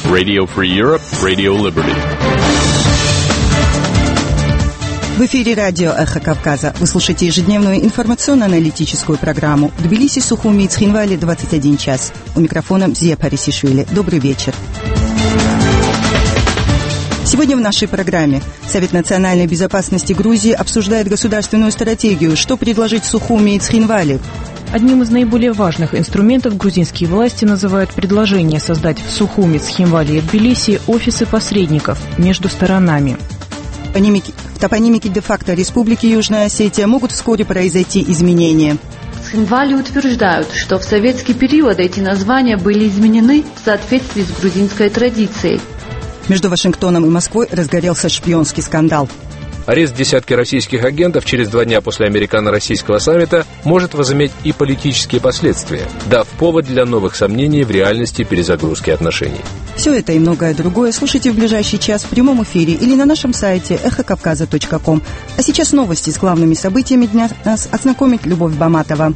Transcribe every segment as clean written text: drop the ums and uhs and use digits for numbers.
Radio Free Europe, Radio Liberty. В эфире радио «Эхо Кавказа». Вы слушаете ежедневную информационно-аналитическую программу «Тбилиси, Сухуми и Цхинвали, 21 час». У микрофона Зия Парисишвили. Добрый вечер. Сегодня в нашей программе Совет национальной безопасности Грузии обсуждает государственную стратегию, что предложить Сухуми и Цхинвали. Одним из наиболее важных инструментов грузинские власти называют предложение создать в Сухуми, Цхинвали и Тбилиси офисы посредников между сторонами. В топонимике де-факто Республики Южная Осетия могут вскоре произойти изменения. В Цхинвали утверждают, что в советский период эти названия были изменены в соответствии с грузинской традицией. Между Вашингтоном и Москвой разгорелся шпионский скандал. Арест десятки российских агентов через 2 дня после американо-российского саммита может возыметь и политические последствия, дав повод для новых сомнений в реальности перезагрузки отношений. Все это и многое другое слушайте в ближайший час в прямом эфире или на нашем сайте эхокавказа.ком. А сейчас новости с главными событиями дня нас ознакомит Любовь Баматова.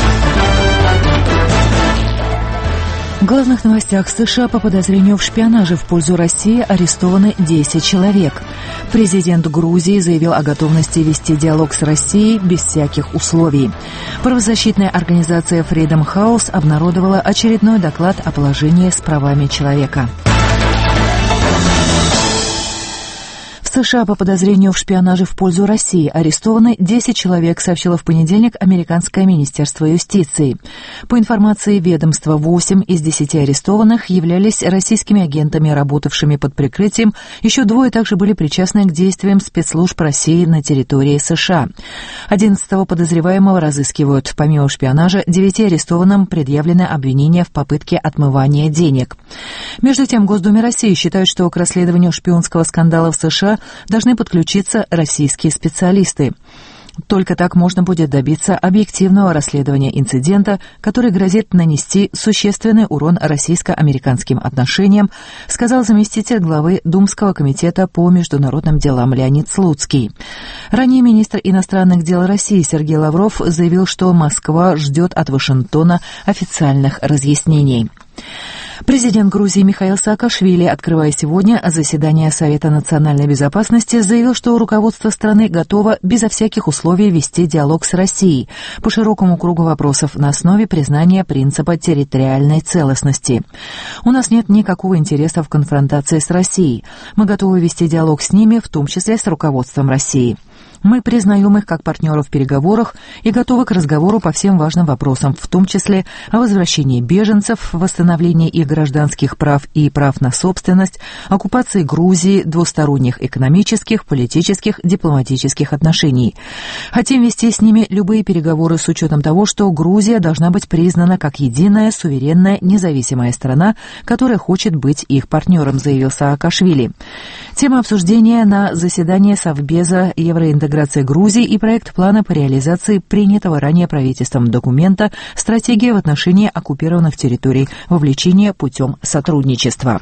В главных новостях: США по подозрению в шпионаже в пользу России арестованы 10 человек. Президент Грузии заявил о готовности вести диалог с Россией без всяких условий. Правозащитная организация Freedom House обнародовала очередной доклад о положении с правами человека. В США по подозрению в шпионаже в пользу России арестованы 10 человек, сообщило в понедельник американское министерство юстиции. По информации ведомства, 8 из 10 арестованных являлись российскими агентами, работавшими под прикрытием. Еще 2 также были причастны к действиям спецслужб России на территории США. 11-го подозреваемого разыскивают. Помимо шпионажа, 9 арестованным предъявлены обвинения в попытке отмывания денег. Между тем, в Госдуме России считают, что к расследованию шпионского скандала в США должны подключиться российские специалисты. Только так можно будет добиться объективного расследования инцидента, который грозит нанести существенный урон российско-американским отношениям, сказал заместитель главы Думского комитета по международным делам Леонид Слуцкий. Ранее министр иностранных дел России Сергей Лавров заявил, что Москва ждет от Вашингтона официальных разъяснений. Президент Грузии Михаил Саакашвили, открывая сегодня заседание Совета национальной безопасности, заявил, что руководство страны готово безо всяких условий вести диалог с Россией по широкому кругу вопросов на основе признания принципа территориальной целостности. «У нас нет никакого интереса в конфронтации с Россией. Мы готовы вести диалог с ними, в том числе с руководством России. Мы признаем их как партнеров в переговорах и готовы к разговору по всем важным вопросам, в том числе о возвращении беженцев, восстановлении их гражданских прав и прав на собственность, оккупации Грузии, двусторонних экономических, политических, дипломатических отношений. Хотим вести с ними любые переговоры с учетом того, что Грузия должна быть признана как единая, суверенная, независимая страна, которая хочет быть их партнером», заявил Саакашвили. Тема обсуждения на заседании Совбеза евроинтеграции Грузии и проект плана по реализации принятого ранее правительством документа «Стратегия в отношении оккупированных территорий. Вовлечение путем сотрудничества».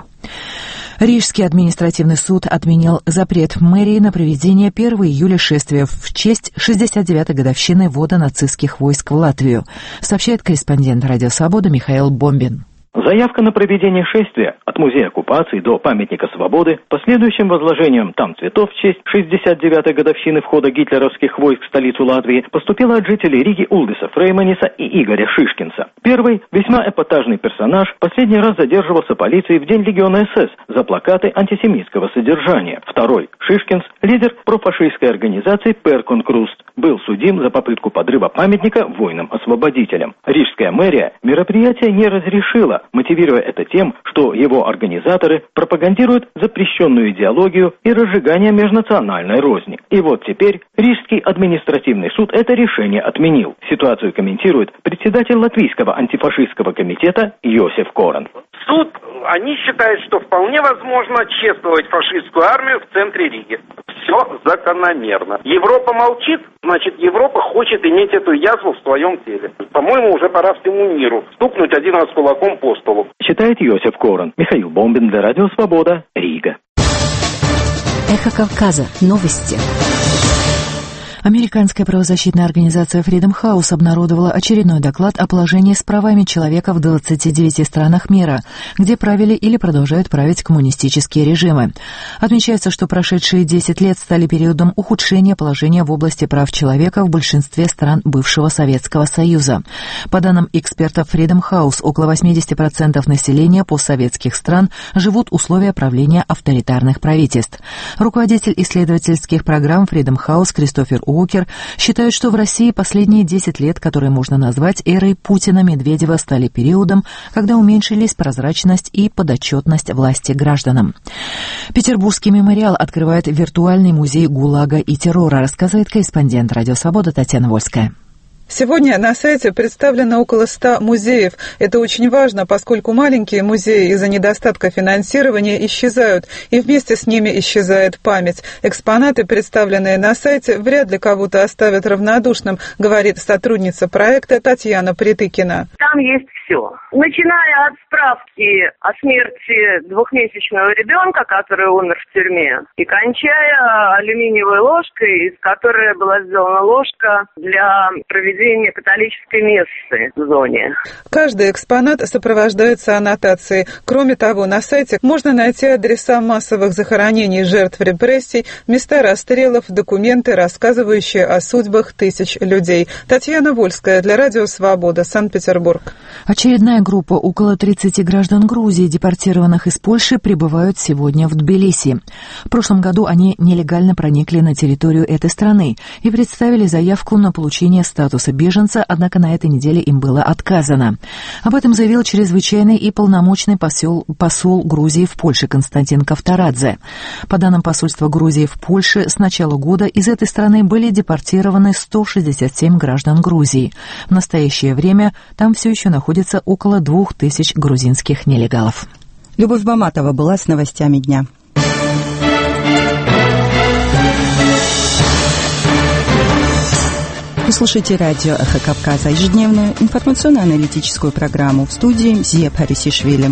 Рижский административный суд отменил запрет мэрии на проведение 1 июля шествия в честь 69-й годовщины ввода нацистских войск в Латвию, сообщает корреспондент «Радио Свобода» Михаил Бомбин. Заявка на проведение шествия от музея оккупации до памятника свободы, последующим возложением там цветов в честь 69-й годовщины входа гитлеровских войск в столицу Латвии, поступила от жителей Риги Улдиса Фрейманиса и Игоря Шишкинса. Первый, весьма эпатажный персонаж, последний раз задерживался полицией в день Легиона СС за плакаты антисемитского содержания. Второй, Шишкинс, лидер профашистской организации Перкон Круст, был судим за попытку подрыва памятника воинам-освободителям. Рижская мэрия мероприятие не разрешила, мотивируя это тем, что его организаторы пропагандируют запрещенную идеологию и разжигание межнациональной розни. И вот теперь Рижский административный суд это решение отменил. Ситуацию комментирует председатель Латвийского антифашистского комитета Йосиф Корен. Суд, они считают, что вполне возможно чествовать фашистскую армию в центре Риги. Все закономерно. Европа молчит, значит, Европа хочет иметь эту язву в своем теле. По-моему, уже пора всему миру стукнуть один раз кулаком по столу. Считает Йосиф Корен. Михаил Бомбин для Радио Свобода, Рига. Эхо Кавказа. Новости. Американская правозащитная организация Freedom House обнародовала очередной доклад о положении с правами человека в 29 странах мира, где правили или продолжают править коммунистические режимы. Отмечается, что прошедшие 10 лет стали периодом ухудшения положения в области прав человека в большинстве стран бывшего Советского Союза. По данным экспертов Freedom House, около 80% населения постсоветских стран живут в условиях правления авторитарных правительств. Руководитель исследовательских программ Freedom House Кристофер Уокер считает, что в России последние 10 лет, которые можно назвать эрой Путина-Медведева, стали периодом, когда уменьшились прозрачность и подотчетность власти гражданам. Петербургский мемориал открывает виртуальный музей ГУЛАГа и террора, рассказывает корреспондент «Радио Свобода» Татьяна Вольская. Сегодня на сайте представлено около 100 музеев. Это очень важно, поскольку маленькие музеи из-за недостатка финансирования исчезают, и вместе с ними исчезает память. Экспонаты, представленные на сайте, вряд ли кого-то оставят равнодушным, говорит сотрудница проекта Татьяна Притыкина. Там есть все. Начиная от справки о смерти двухмесячного ребенка, который умер в тюрьме, и кончая алюминиевой ложкой, из которой была сделана ложка для проведения католической мессы в зоне. Каждый экспонат сопровождается аннотацией. Кроме того, на сайте можно найти адреса массовых захоронений жертв репрессий, места расстрелов, документы, рассказывающие о судьбах тысяч людей. Татьяна Вольская для Радио Свобода, Санкт-Петербург. Очередная группа, около 30 граждан Грузии, депортированных из Польши, прибывают сегодня в Тбилиси. В прошлом году они нелегально проникли на территорию этой страны и представили заявку на получение статуса беженца, однако на этой неделе им было отказано. Об этом заявил чрезвычайный и полномочный посол Грузии в Польше Константин Ковторадзе. По данным посольства Грузии в Польше, с начала года из этой страны были депортированы 167 граждан Грузии. В настоящее время там все еще находится около 2000 грузинских нелегалов. Любовь Баматова была с новостями дня. Вы слушаете радио «Эхо Кавказа», ежедневную информационно-аналитическую программу. В студии Зия Парисишвили.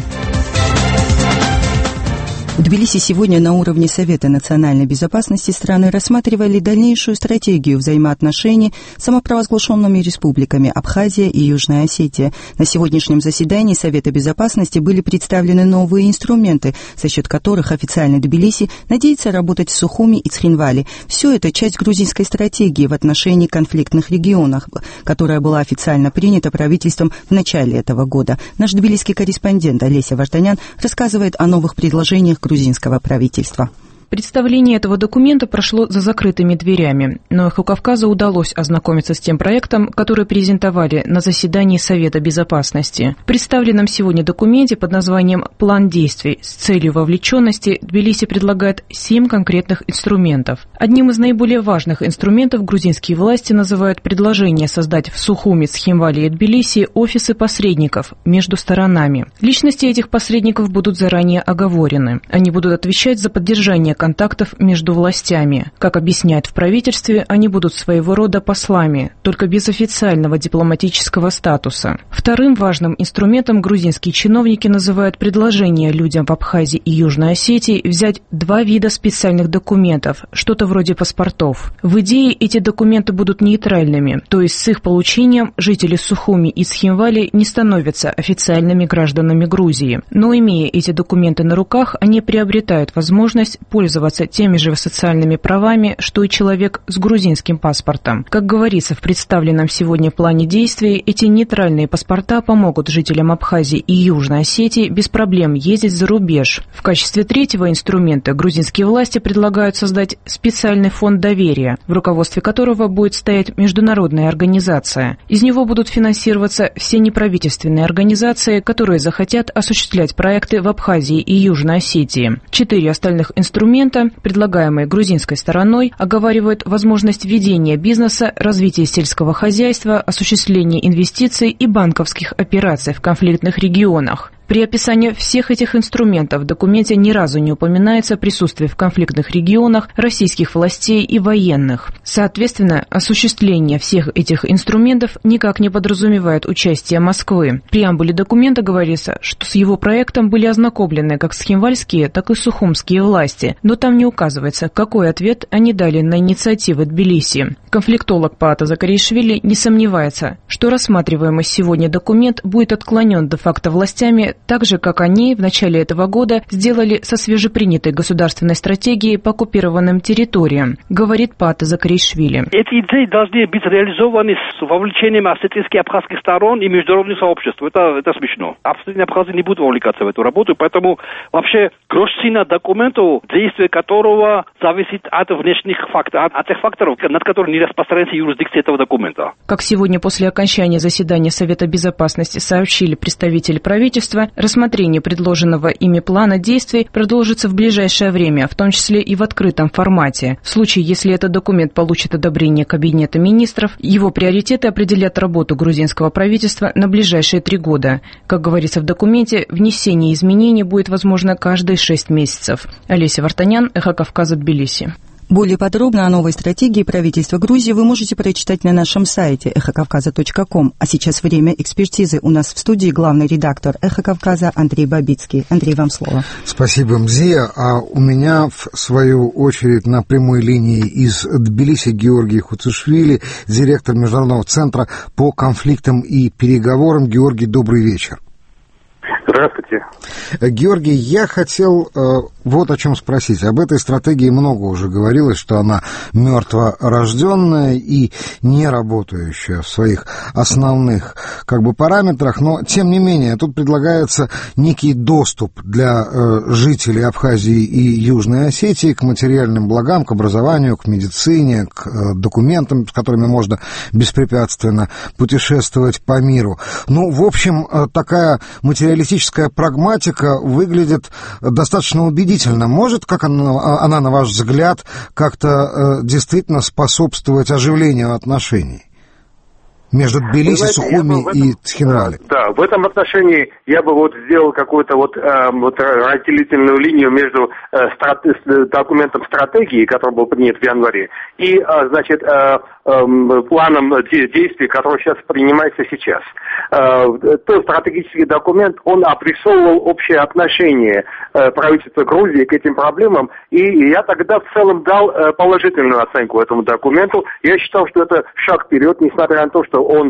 В Тбилиси сегодня на уровне Совета национальной безопасности страны рассматривали дальнейшую стратегию взаимоотношений с самопровозглашенными республиками Абхазия и Южная Осетия. На сегодняшнем заседании Совета безопасности были представлены новые инструменты, за счет которых официально Тбилиси надеется работать в Сухуми и Цхинвали. Все это часть грузинской стратегии в отношении конфликтных регионов, которая была официально принята правительством в начале этого года. Наш тбилисский корреспондент Олеся Вартанян рассказывает о новых предложениях грузинского правительства. Представление этого документа прошло за закрытыми дверями, но «Эхо Кавказа» удалось ознакомиться с тем проектом, который презентовали на заседании Совета безопасности. В представленном сегодня документе под названием «План действий с целью вовлеченности» Тбилиси предлагает 7 конкретных инструментов. Одним из наиболее важных инструментов грузинские власти называют предложение создать в Сухуми, Цхинвали и Тбилиси офисы посредников между сторонами. Личности этих посредников будут заранее оговорены. Они будут отвечать за поддержание контактов между властями. Как объясняют в правительстве, они будут своего рода послами, только без официального дипломатического статуса. Вторым важным инструментом грузинские чиновники называют предложение людям в Абхазии и Южной Осетии взять 2 вида специальных документов, что-то вроде паспортов. В идее эти документы будут нейтральными, то есть с их получением жители Сухуми и Цхинвали не становятся официальными гражданами Грузии. Но имея эти документы на руках, они приобретают возможность пользоваться теми же социальными правами, что и человек с грузинским паспортом. Как говорится в представленном сегодня плане действий, эти нейтральные паспорта помогут жителям Абхазии и Южной Осетии без проблем ездить за рубеж. В качестве третьего инструмента грузинские власти предлагают создать специальный фонд доверия, в руководстве которого будет стоять международная организация. Из него будут финансироваться все неправительственные организации, которые захотят осуществлять проекты в Абхазии и Южной Осетии. 4 остальных инструмента, предлагаемые грузинской стороной, оговаривают возможность ведения бизнеса, развития сельского хозяйства, осуществления инвестиций и банковских операций в конфликтных регионах. При описании всех этих инструментов в документе ни разу не упоминается присутствие в конфликтных регионах российских властей и военных. Соответственно, осуществление всех этих инструментов никак не подразумевает участие Москвы. В преамбуле документа говорится, что с его проектом были ознакомлены как схимвальские, так и сухумские власти, но там не указывается, какой ответ они дали на инициативы Тбилиси. Конфликтолог Паата Закаришвили не сомневается, что рассматриваемый сегодня документ будет отклонен де-факто властями, так же, как они в начале этого года сделали со свежепринятой государственной стратегией по оккупированным территориям, говорит Паата Закаришвили. Эти идеи должны быть реализованы с вовлечением осетинских и абхазских сторон и международных сообществ. Это смешно. Абсолютно абхазы не будут вовлекаться в эту работу, поэтому вообще грошцина документу, действие которого зависит от внешних факторов, от тех факторов, над которыми не распространяется юрисдикция этого документа. Как сегодня после окончания заседания Совета Безопасности сообщили представители правительства, рассмотрение предложенного ими плана действий продолжится в ближайшее время, в том числе и в открытом формате. В случае, если этот документ получит одобрение Кабинета министров, его приоритеты определят работу грузинского правительства на ближайшие 3 года. Как говорится в документе, внесение изменений будет возможно каждые 6 месяцев. Олеся Вартанян, Эхо Кавказа, Тбилиси. Более подробно о новой стратегии правительства Грузии вы можете прочитать на нашем сайте эхокавказа.ком. А сейчас время экспертизы. У нас в студии главный редактор «Эхо Кавказа» Андрей Бабицкий. Андрей, вам слово. Спасибо, Мзия. А у меня, в свою очередь, на прямой линии из Тбилиси Георгий Хуцишвили, директор Международного центра по конфликтам и переговорам. Георгий, добрый вечер. Здравствуйте. Георгий, я хотел вот о чем спросить. Об этой стратегии много уже говорилось, что она мертворожденная и не работающая в своих основных параметрах, но тем не менее тут предлагается некий доступ для жителей Абхазии и Южной Осетии к материальным благам, к образованию, к медицине, к документам, с которыми можно беспрепятственно путешествовать по миру. В общем, такая материалистическая прагматика выглядит достаточно убедительно. Может, как она, на ваш взгляд, как-то действительно способствовать оживлению отношений между Тбилиси, Сухуми и Цхинвали? Да, в этом отношении я бы сделал какую-то разделительную линию между документом стратегии, который был принят в январе, и, планом действий, который сейчас принимается сейчас. Тот стратегический документ, он обрисовывал общее отношение правительства Грузии к этим проблемам, и я тогда в целом дал положительную оценку этому документу. Я считал, что это шаг вперед, несмотря на то, что он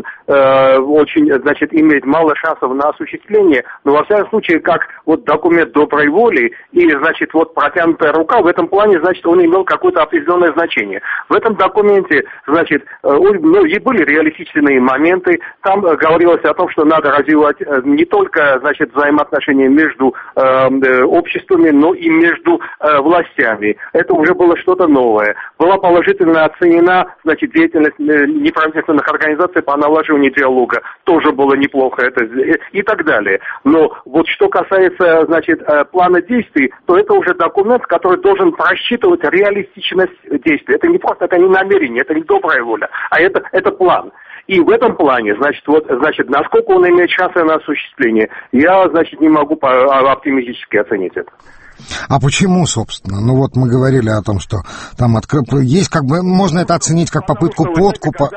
имеет мало шансов на осуществление, но во всяком случае, как документ доброй воли и, протянутая рука, в этом плане, он имел какое-то определенное значение. В этом документе, и были реалистичные моменты, там говорилось о том, что надо развивать не только, взаимоотношения между обществами, но и между властями. Это уже было что-то новое. Была положительно оценена, деятельность неправительственных организаций по налаживанию диалога. Тоже было неплохо это и так далее. Но что касается, плана действий, то это уже документ, который должен просчитывать реалистичность действий. Это не просто, это не намерение, это не добрая воля, а это план. И в этом плане, насколько он имеет шансы на осуществление, я, не могу оптимистически оценить это. А почему, собственно? Мы говорили о том, что там есть можно это оценить как попытку подкупа.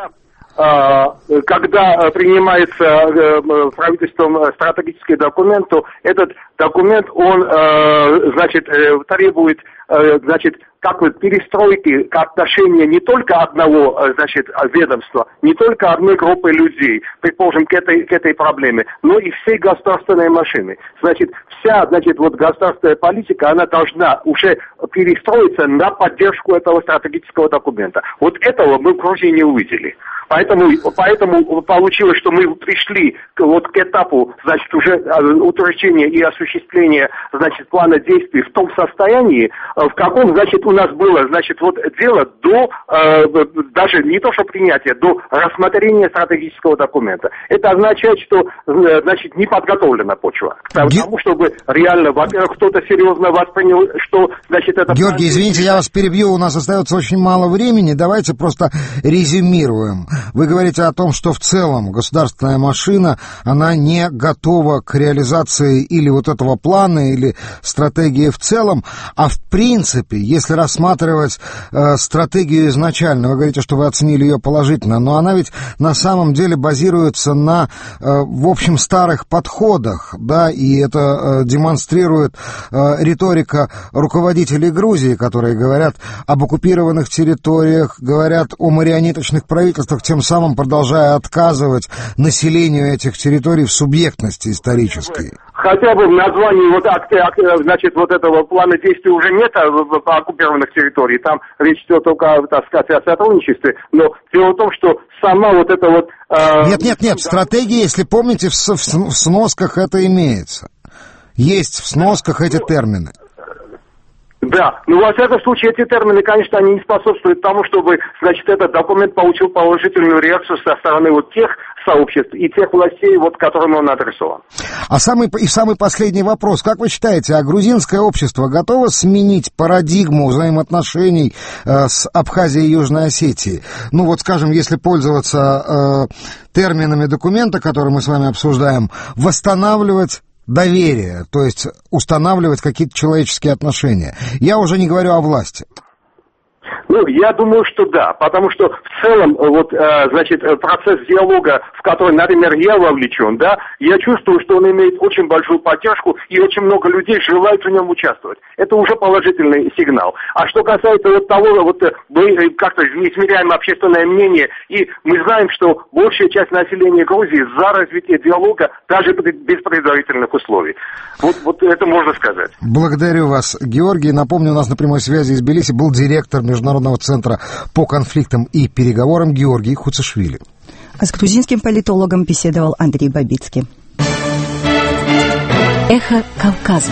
Когда принимается правительством стратегический документ, то этот документ, он, требует, перестройки отношения не только одного, ведомства, не только одной группы людей, предположим, к этой проблеме, но и всей государственной машины. Вся, государственная политика, она должна уже перестроиться на поддержку этого стратегического документа. Этого мы в Грузии не увидели. Поэтому получилось, что мы пришли к этапу, уже утверждения и осуществления, плана действий в том состоянии, в каком, у нас было, дело до, даже не то что принятия, до рассмотрения стратегического документа. Это означает, что, не подготовлена почва к тому, чтобы реально, во-первых, кто-то серьезно воспринял, что, это... Георгий, извините, я вас перебью, у нас остается очень мало времени, давайте просто резюмируем. Вы говорите о том, что в целом государственная машина, она не готова к реализации или вот этого плана, или стратегии в целом, а в принципе, если рассматривать стратегию изначально, вы говорите, что вы оценили ее положительно, но она ведь на самом деле базируется на, в общем, старых подходах, да, и это демонстрирует риторика руководителей Грузии, которые говорят об оккупированных территориях, говорят о марионеточных правительствах, тем самым продолжая отказывать населению этих территорий в субъектности исторической. Хотя бы в названии значит, вот этого плана действий уже нет оккупированных территорий, там речь идет только, так сказать, о сотрудничестве, но дело в том, что сама вот эта вот... Нет, стратегия, если помните, в сносках это имеется. Есть в сносках эти термины. Да, но во всяком случае эти термины, конечно, они не способствуют тому, чтобы, значит, этот документ получил положительную реакцию со стороны вот тех сообществ и тех властей, вот которым он адресован. А самый последний вопрос. Как вы считаете, а грузинское общество готово сменить парадигму взаимоотношений с Абхазией и Южной Осетией? Ну вот, скажем, если пользоваться терминами документа, который мы с вами обсуждаем, восстанавливать доверие, то есть устанавливать какие-то человеческие отношения. Я уже не говорю о власти. Ну, я думаю, что да, потому что в целом, вот, значит, процесс диалога, в который, например, я вовлечен, да, я чувствую, что он имеет очень большую поддержку, и очень много людей желают в нем участвовать. Это уже положительный сигнал. А что касается вот того, вот, мы как-то измеряем общественное мнение, и мы знаем, что большая часть населения Грузии за развитие диалога даже без предварительных условий. Вот это можно сказать. Благодарю вас, Георгий. Напомню, у нас на прямой связи из Тбилиси был директор Международного центра по конфликтам и переговорам Георгий Хуцишвили. А с грузинским политологом беседовал Андрей Бабицкий. Эхо Кавказа.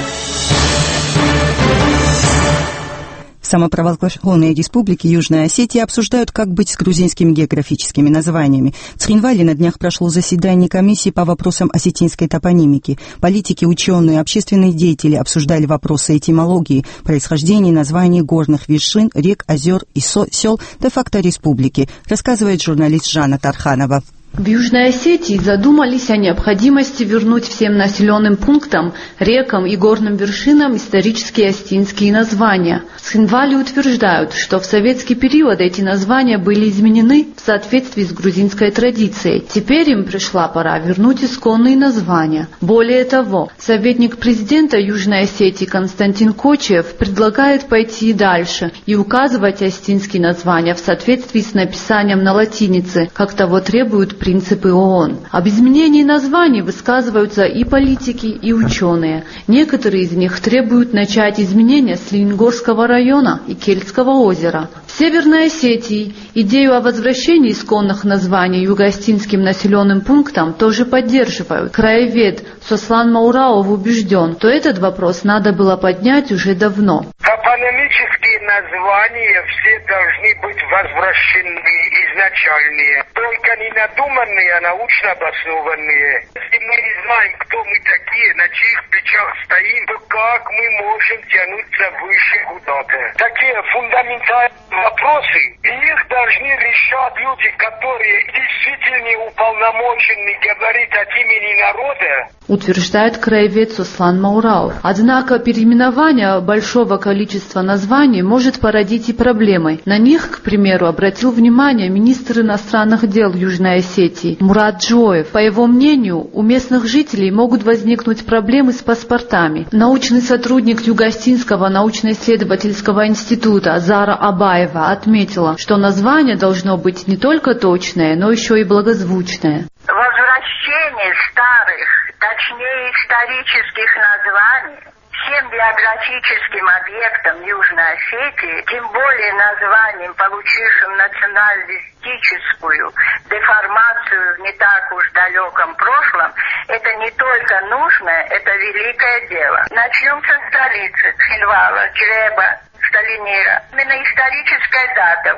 В самопровозглашенной республике Южная Осетия обсуждают, как быть с грузинскими географическими названиями. В Цхинвале на днях прошло заседание комиссии по вопросам осетинской топонимики. Политики, ученые, общественные деятели обсуждали вопросы этимологии, происхождения названий горных вершин, рек, озер и сел де-факто республики, рассказывает журналист Жанна Тарханова. В Южной Осетии задумались о необходимости вернуть всем населенным пунктам, рекам и горным вершинам исторические осетинские названия. В Цхинвале утверждают, что в советский период эти названия были изменены в соответствии с грузинской традицией. Теперь им пришла пора вернуть исконные названия. Более того, советник президента Южной Осетии Константин Кочиев предлагает пойти дальше и указывать осетинские названия в соответствии с написанием на латинице, как того требуют принципы ООН. Об изменении названий высказываются и политики, и ученые. Некоторые из них требуют начать изменения с Лениногорского района и Кельтского озера. В Северной Осетии идею о возвращении исконных названий юго-осетинским населенным пунктам тоже поддерживают. Краевед Сослан Маурауов убежден, что этот вопрос надо было поднять уже давно. Топонимические названия все должны быть возвращены изначальные, только не надуманные, а научно обоснованные. Если мы не знаем, кто мы такие, на чьих плечах стоим, то как мы можем тянуться выше куда-то? Такие фундаментальные вопросы, их должны решать люди, которые действительно уполномочены говорить от имени народа, утверждает краевед Сослан Маурауов. Однако переименование большого количества названий может породить и проблемы. На них, к примеру, обратил внимание министр иностранных дел Южной Осетии Мурат Джоев. По его мнению, у местных жителей могут возникнуть проблемы с паспортами. Научный сотрудник Юго-Осетинского научно-исследовательского института Зара Абаева отметила, что название должно быть не только точное, но еще и благозвучное. Возвращение старых, точнее исторических названий всем географическим объектам Южной Осетии, тем более названием, получившим националистическую деформацию в не так уж далеком прошлом, это не только нужно, это великое дело. Начнем со столицы Цхинвала, Джеба, Сталинира. Именно историческая дата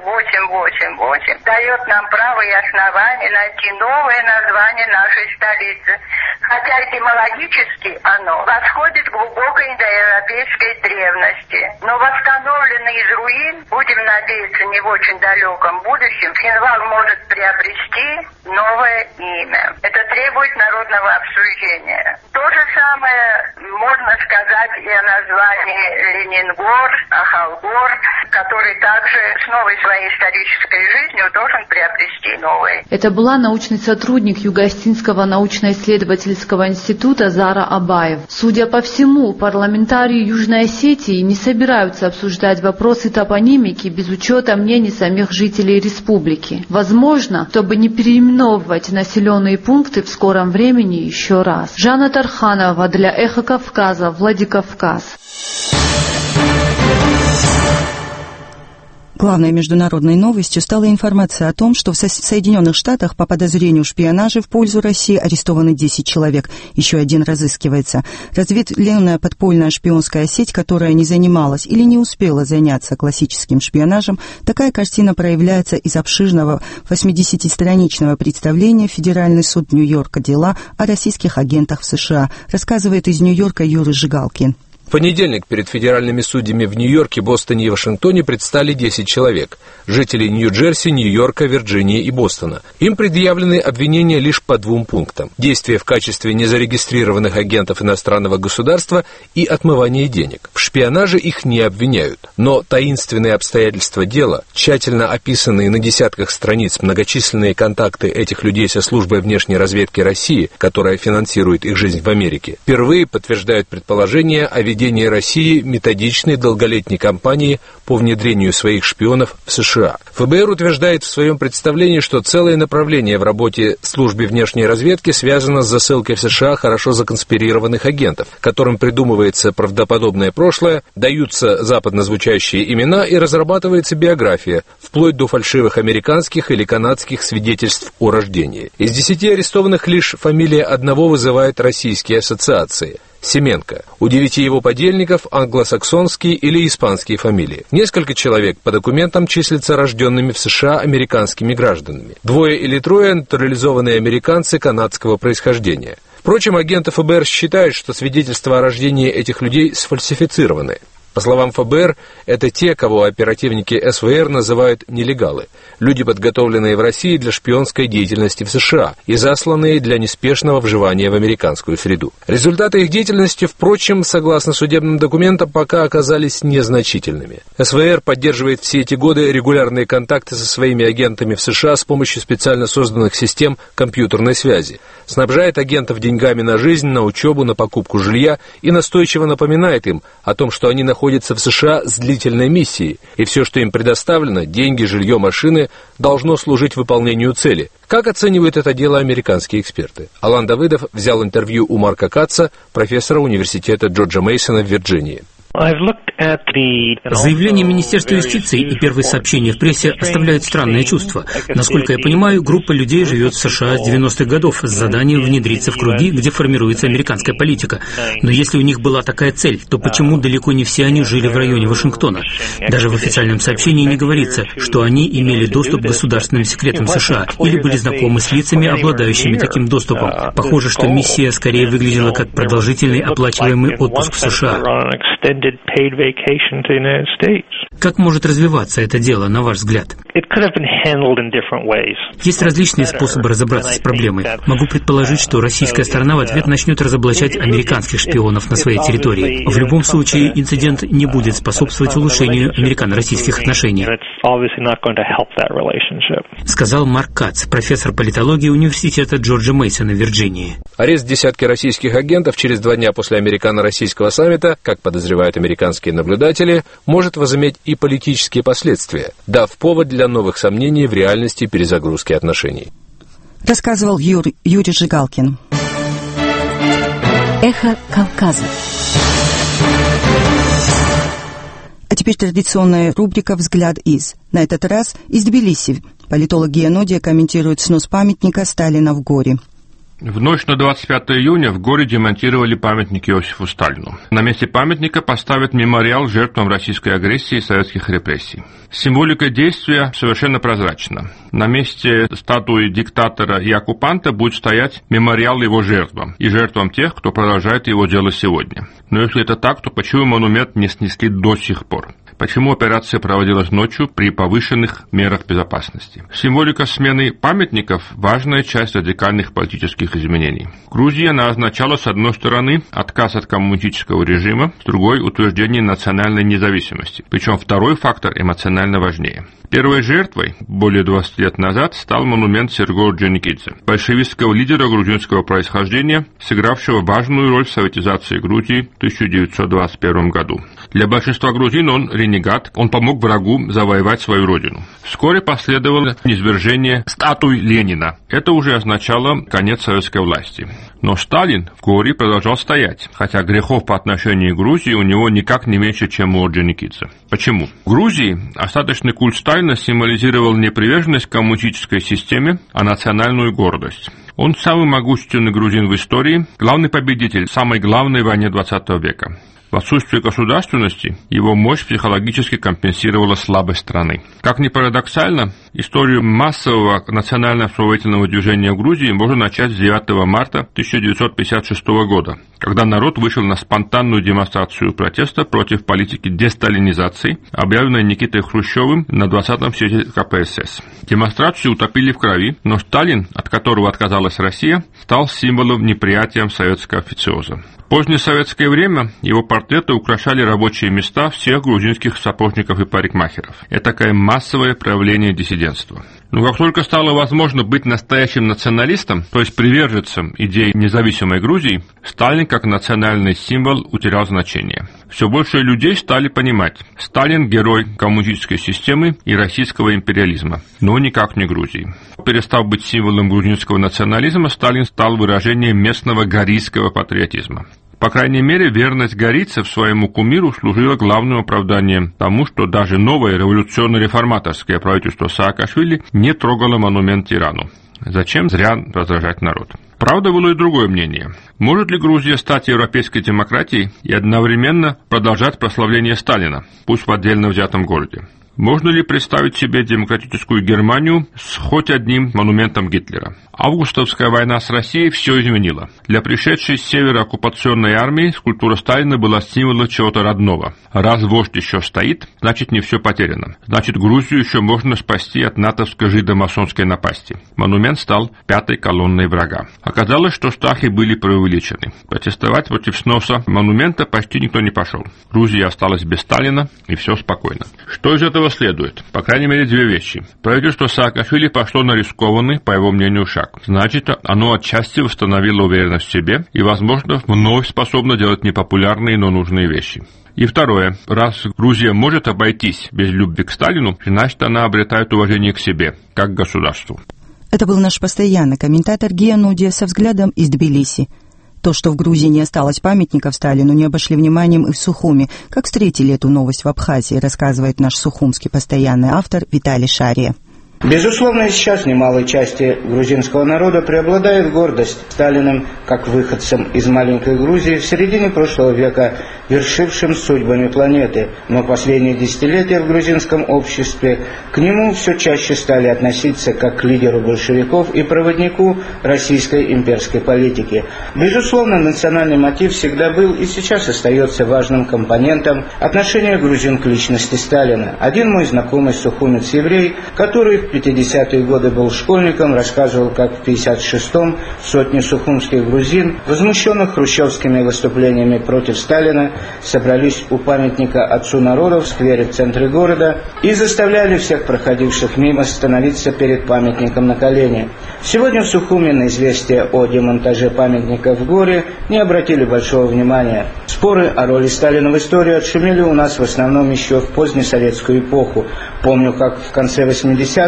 888 дает нам право и основание найти новое название нашей столицы. Хотя этимологически оно восходит глубокой индоевропейской древности. Но восстановленный из руин, будем надеяться, не в очень далеком будущем, Цхинвал может приобрести новое имя. Это требует народного обсуждения. То же самое можно сказать и о названии Ленингор, Ахалгор, который также с новой своей исторической жизнью должен приобрести новое. Это была научный сотрудник Юго-Осетинского научно-исследовательского института Зара Абаев. Судя по всему, парламентарии Южной Осетии не собираются обсуждать вопросы топонимики без учета мнений самих жителей республики. Возможно, чтобы не переименовывать населенные пункты в скором времени еще раз. Жанна Тарханова для Эхо Кавказа, Владикавказ. Главной международной новостью стала информация о том, что в Соединенных Штатах по подозрению в шпионаже в пользу России арестованы 10 человек, еще один разыскивается. Разветвленная подпольная шпионская сеть, которая не занималась или не успела заняться классическим шпионажем, такая картина проявляется из обширного 80-страничного представления «Федеральный суд Нью-Йорка. Дела о российских агентах в США», рассказывает из Нью-Йорка Юрий Жигалкин. В понедельник перед федеральными судьями в Нью-Йорке, Бостоне и Вашингтоне предстали 10 человек, жителей Нью-Джерси, Нью-Йорка, Вирджинии и Бостона. Им предъявлены обвинения лишь по 2 пунктам: действия в качестве незарегистрированных агентов иностранного государства и отмывание денег. В шпионаже их не обвиняют, но таинственные обстоятельства дела, тщательно описанные на десятках страниц многочисленные контакты этих людей со службой внешней разведки России, которая финансирует их жизнь в Америке, впервые подтверждают предположение о ведении России методичной долголетней кампании по внедрению своих шпионов в США. ФБР утверждает в своем представлении, что целое направление в работе службы внешней разведки связано с засылкой в США хорошо законспирированных агентов, которым придумывается правдоподобное прошлое, даются западно звучащие имена и разрабатывается биография, вплоть до фальшивых американских или канадских свидетельств о рождении. Из 10 арестованных лишь фамилия одного вызывает российские ассоциации – Семенко. У 9 его подельников англосаксонские или испанские фамилии. Несколько человек по документам числятся рожденными в США американскими гражданами. 2 или 3 натурализованные американцы канадского происхождения. Впрочем, агенты ФБР считают, что свидетельства о рождении этих людей сфальсифицированы. По словам ФБР, это те, кого оперативники СВР называют нелегалы, люди, подготовленные в России для шпионской деятельности в США и засланные для неспешного вживания в американскую среду. Результаты их деятельности, впрочем, согласно судебным документам, пока оказались незначительными. СВР поддерживает все эти годы регулярные контакты со своими агентами в США с помощью специально созданных систем компьютерной связи, снабжает агентов деньгами на жизнь, на учебу, на покупку жилья и настойчиво напоминает им о том, что они находятся в США с длительной миссией, и все, что им предоставлено, деньги, жилье, машины, должно служить выполнению цели. Как оценивают это дело американские эксперты? Алан Давыдов взял интервью у Марка Катца, профессора университета Джорджа Мейсона в Вирджинии. Заявление Министерства юстиции и первые сообщения в прессе оставляют странное чувство. Насколько я понимаю, группа людей живет в США с 90-х годов с заданием внедриться в круги, где формируется американская политика. Но если у них была такая цель, то почему далеко не все они жили в районе Вашингтона? Даже в официальном сообщении не говорится, что они имели доступ к государственным секретам США или были знакомы с лицами, обладающими таким доступом. Похоже, что миссия скорее выглядела как продолжительный оплачиваемый отпуск в США. Как может развиваться это дело, на ваш взгляд? Есть различные способы разобраться с проблемой. Могу предположить, что российская сторона в ответ начнет разоблачать американских шпионов на своей территории. В любом случае, инцидент не будет способствовать улучшению американо-российских отношений. Сказал Марк Катц, профессор политологии университета Джорджа Мейсона в Вирджинии. Арест десятки российских агентов через 2 дня после американо-российского саммита, как подозревают американские наблюдатели, может возыметь и политические последствия, дав повод для новых сомнений в реальности перезагрузки отношений. Рассказывал Юрий Жигалкин. Эхо Кавказа. А теперь традиционная рубрика «Взгляд из». На этот раз из Тбилиси. Политолог Гия Нодия комментирует снос памятника Сталина в Горе. В ночь на 25 июня в городе демонтировали памятник Иосифу Сталину. На месте памятника поставят мемориал жертвам российской агрессии и советских репрессий. Символика действия совершенно прозрачна. На месте статуи диктатора и оккупанта будет стоять мемориал его жертвам и жертвам тех, кто продолжает его дело сегодня. Но если это так, то почему монумент не снесли до сих пор? Почему операция проводилась ночью при повышенных мерах безопасности? Символика смены памятников – важная часть радикальных политических изменений. В Грузии она означала, с одной стороны, отказ от коммунистического режима, с другой – утверждение национальной независимости. Причем второй фактор эмоционально важнее. Первой жертвой более 20 лет назад стал монумент Серго Орджоникидзе, большевистского лидера грузинского происхождения, сыгравшего важную роль в советизации Грузии в 1921 году. Для большинства грузин он ренегат, он помог врагу завоевать свою родину. Вскоре последовало низвержение статуи Ленина. Это уже означало конец советской власти. Но Сталин в горе продолжал стоять, хотя грехов по отношению к Грузии у него никак не меньше, чем у Орджоникидзе. Почему? В Грузии остаточный культ Сталина символизировал не приверженность к коммунистической системе, а национальную гордость. Он самый могущественный грузин в истории, главный победитель в самой главной войне 20 века. В отсутствие государственности его мощь психологически компенсировала слабость страны. Как ни парадоксально, историю массового национально-освободительного движения в Грузии можно начать с 9 марта 1956 года, когда народ вышел на спонтанную демонстрацию протеста против политики десталинизации, объявленной Никитой Хрущевым на 20-м съезде КПСС. Демонстрацию утопили в крови, но Сталин, от которого отказалась Россия, стал символом неприятия советского официоза. В позднее советское время его портреты украшали рабочие места всех грузинских сапожников и парикмахеров. Это такое массовое проявление диссидентства. Но как только стало возможно быть настоящим националистом, то есть приверженцем идеи независимой Грузии, Сталин как национальный символ утерял значение. Все больше людей стали понимать, Сталин – герой коммунистической системы и российского империализма, но никак не Грузии. Перестав быть символом грузинского национализма, Сталин стал выражением местного горийского патриотизма. По крайней мере, верность горийцев своему кумиру служила главным оправданием тому, что даже новое революционно-реформаторское правительство Саакашвили не трогало монумент тирану. Зачем зря раздражать народ? Правда, было и другое мнение. Может ли Грузия стать европейской демократией и одновременно продолжать прославление Сталина, пусть в отдельно взятом городе? Можно ли представить себе демократическую Германию с хоть одним монументом Гитлера? Августовская война с Россией все изменила. Для пришедшей с севера оккупационной армии скульптура Сталина была символом чего-то родного. Раз вождь еще стоит, значит не все потеряно. Значит, Грузию еще можно спасти от натовской жидомасонской напасти. Монумент стал пятой колонной врага. Оказалось, что страхи были преувеличены. Протестовать против сноса монумента почти никто не пошел. Грузия осталась без Сталина, и все спокойно. Что из этого следует? По крайней мере, две вещи. Правительство Саакашвили пошло на рискованный, по его мнению, шаг. Значит, оно отчасти восстановило уверенность в себе и, возможно, вновь способно делать непопулярные, но нужные вещи. И второе. Раз Грузия может обойтись без любви к Сталину, значит, она обретает уважение к себе, как к государству. Это был наш постоянный комментатор Гия Нудия со взглядом из Тбилиси. То, что в Грузии не осталось памятников Сталину, не обошли вниманием и в Сухуми. Как встретили эту новость в Абхазии, рассказывает наш сухумский постоянный автор Виталий Шария. Безусловно, и сейчас в немалой части грузинского народа преобладает гордость Сталиным как выходцем из маленькой Грузии в середине прошлого века, вершившим судьбами планеты. Но последние десятилетия в грузинском обществе к нему все чаще стали относиться как к лидеру большевиков и проводнику российской имперской политики. Безусловно, национальный мотив всегда был и сейчас остается важным компонентом отношения грузин к личности Сталина. Один мой знакомый сухумец-еврей, который в 50-е годы был школьником, рассказывал, как в 56-м сотни сухумских грузин, возмущенных хрущевскими выступлениями против Сталина, собрались у памятника отцу народов в сквере в центре города и заставляли всех проходивших мимо становиться перед памятником на колени. Сегодня в Сухуми на известие о демонтаже памятника в горе не обратили большого внимания. Споры о роли Сталина в истории отшумели у нас в основном еще в позднесоветскую эпоху. Помню, как в конце 80-х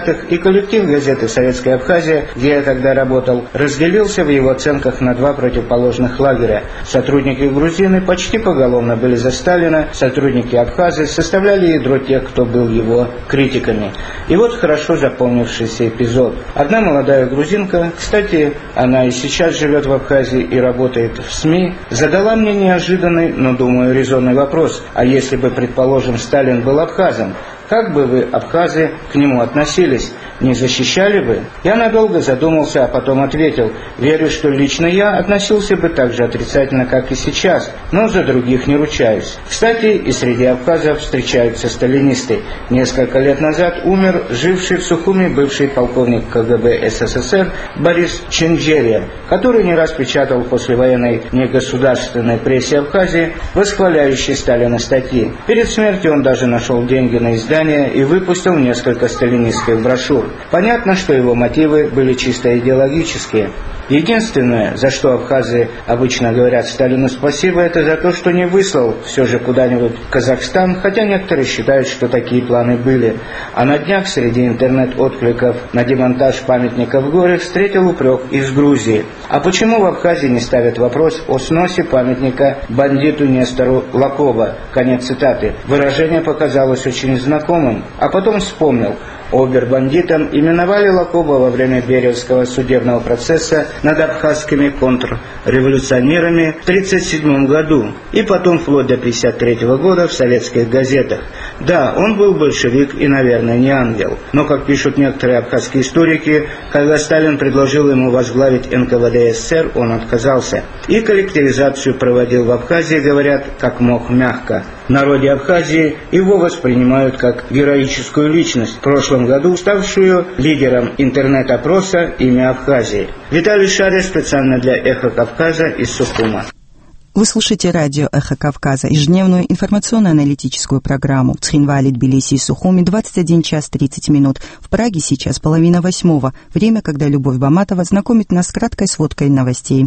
70-х, и коллектив газеты «Советская Абхазия», где я тогда работал, разделился в его оценках на два противоположных лагеря. Сотрудники грузины почти поголовно были за Сталина, сотрудники абхазы составляли ядро тех, кто был его критиками. И вот хорошо запомнившийся эпизод. Одна молодая грузинка, кстати, она и сейчас живет в Абхазии и работает в СМИ, задала мне неожиданный, но, думаю, резонный вопрос: а если бы, предположим, Сталин был абхазом, как бы вы, абхазы, к нему относились? Не защищали бы? Я надолго задумался, а потом ответил: верю, что лично я относился бы так же отрицательно, как и сейчас, но за других не ручаюсь. Кстати, и среди абхазов встречаются сталинисты. Несколько лет назад умер живший в Сухуми бывший полковник КГБ СССР Борис Ченджерия, который не раз печатал в послевоенной негосударственной прессе Абхазии восхваляющие Сталина статьи. Перед смертью он даже нашел деньги на издание и выпустил несколько сталинистских брошюр. Понятно, что его мотивы были чисто идеологические. Единственное, за что абхазы обычно говорят Сталину спасибо, это за то, что не выслал все же куда-нибудь в Казахстан, хотя некоторые считают, что такие планы были. А на днях среди интернет-откликов на демонтаж памятника в Горе встретил упрек из Грузии. А почему в Абхазии не ставят вопрос о сносе памятника бандиту Нестору Лакоба? Конец цитаты. Выражение показалось очень знакомым, а потом вспомнил. Обер-бандитом именовали Лакоба во время Беревского судебного процесса над абхазскими контрреволюционерами в 1937 году и потом вплоть до 1953 года в советских газетах. Да, он был большевик и, наверное, не ангел. Но, как пишут некоторые абхазские историки, когда Сталин предложил ему возглавить НКВД СССР, он отказался. И коллективизацию проводил в Абхазии, говорят, как мог мягко. В народе Абхазии его воспринимают как героическую личность, в прошлом году ставшую лидером интернет-опроса «Имя Абхазии». Виталий Шарин специально для «Эхо Кавказа» из Сухума. Вы слушаете радио «Эхо Кавказа», ежедневную информационно-аналитическую программу. В Цхинвале, Тбилиси и Сухуми 21 час 30 минут. В Праге сейчас 7:30. Время, когда Любовь Баматова знакомит нас с краткой сводкой новостей.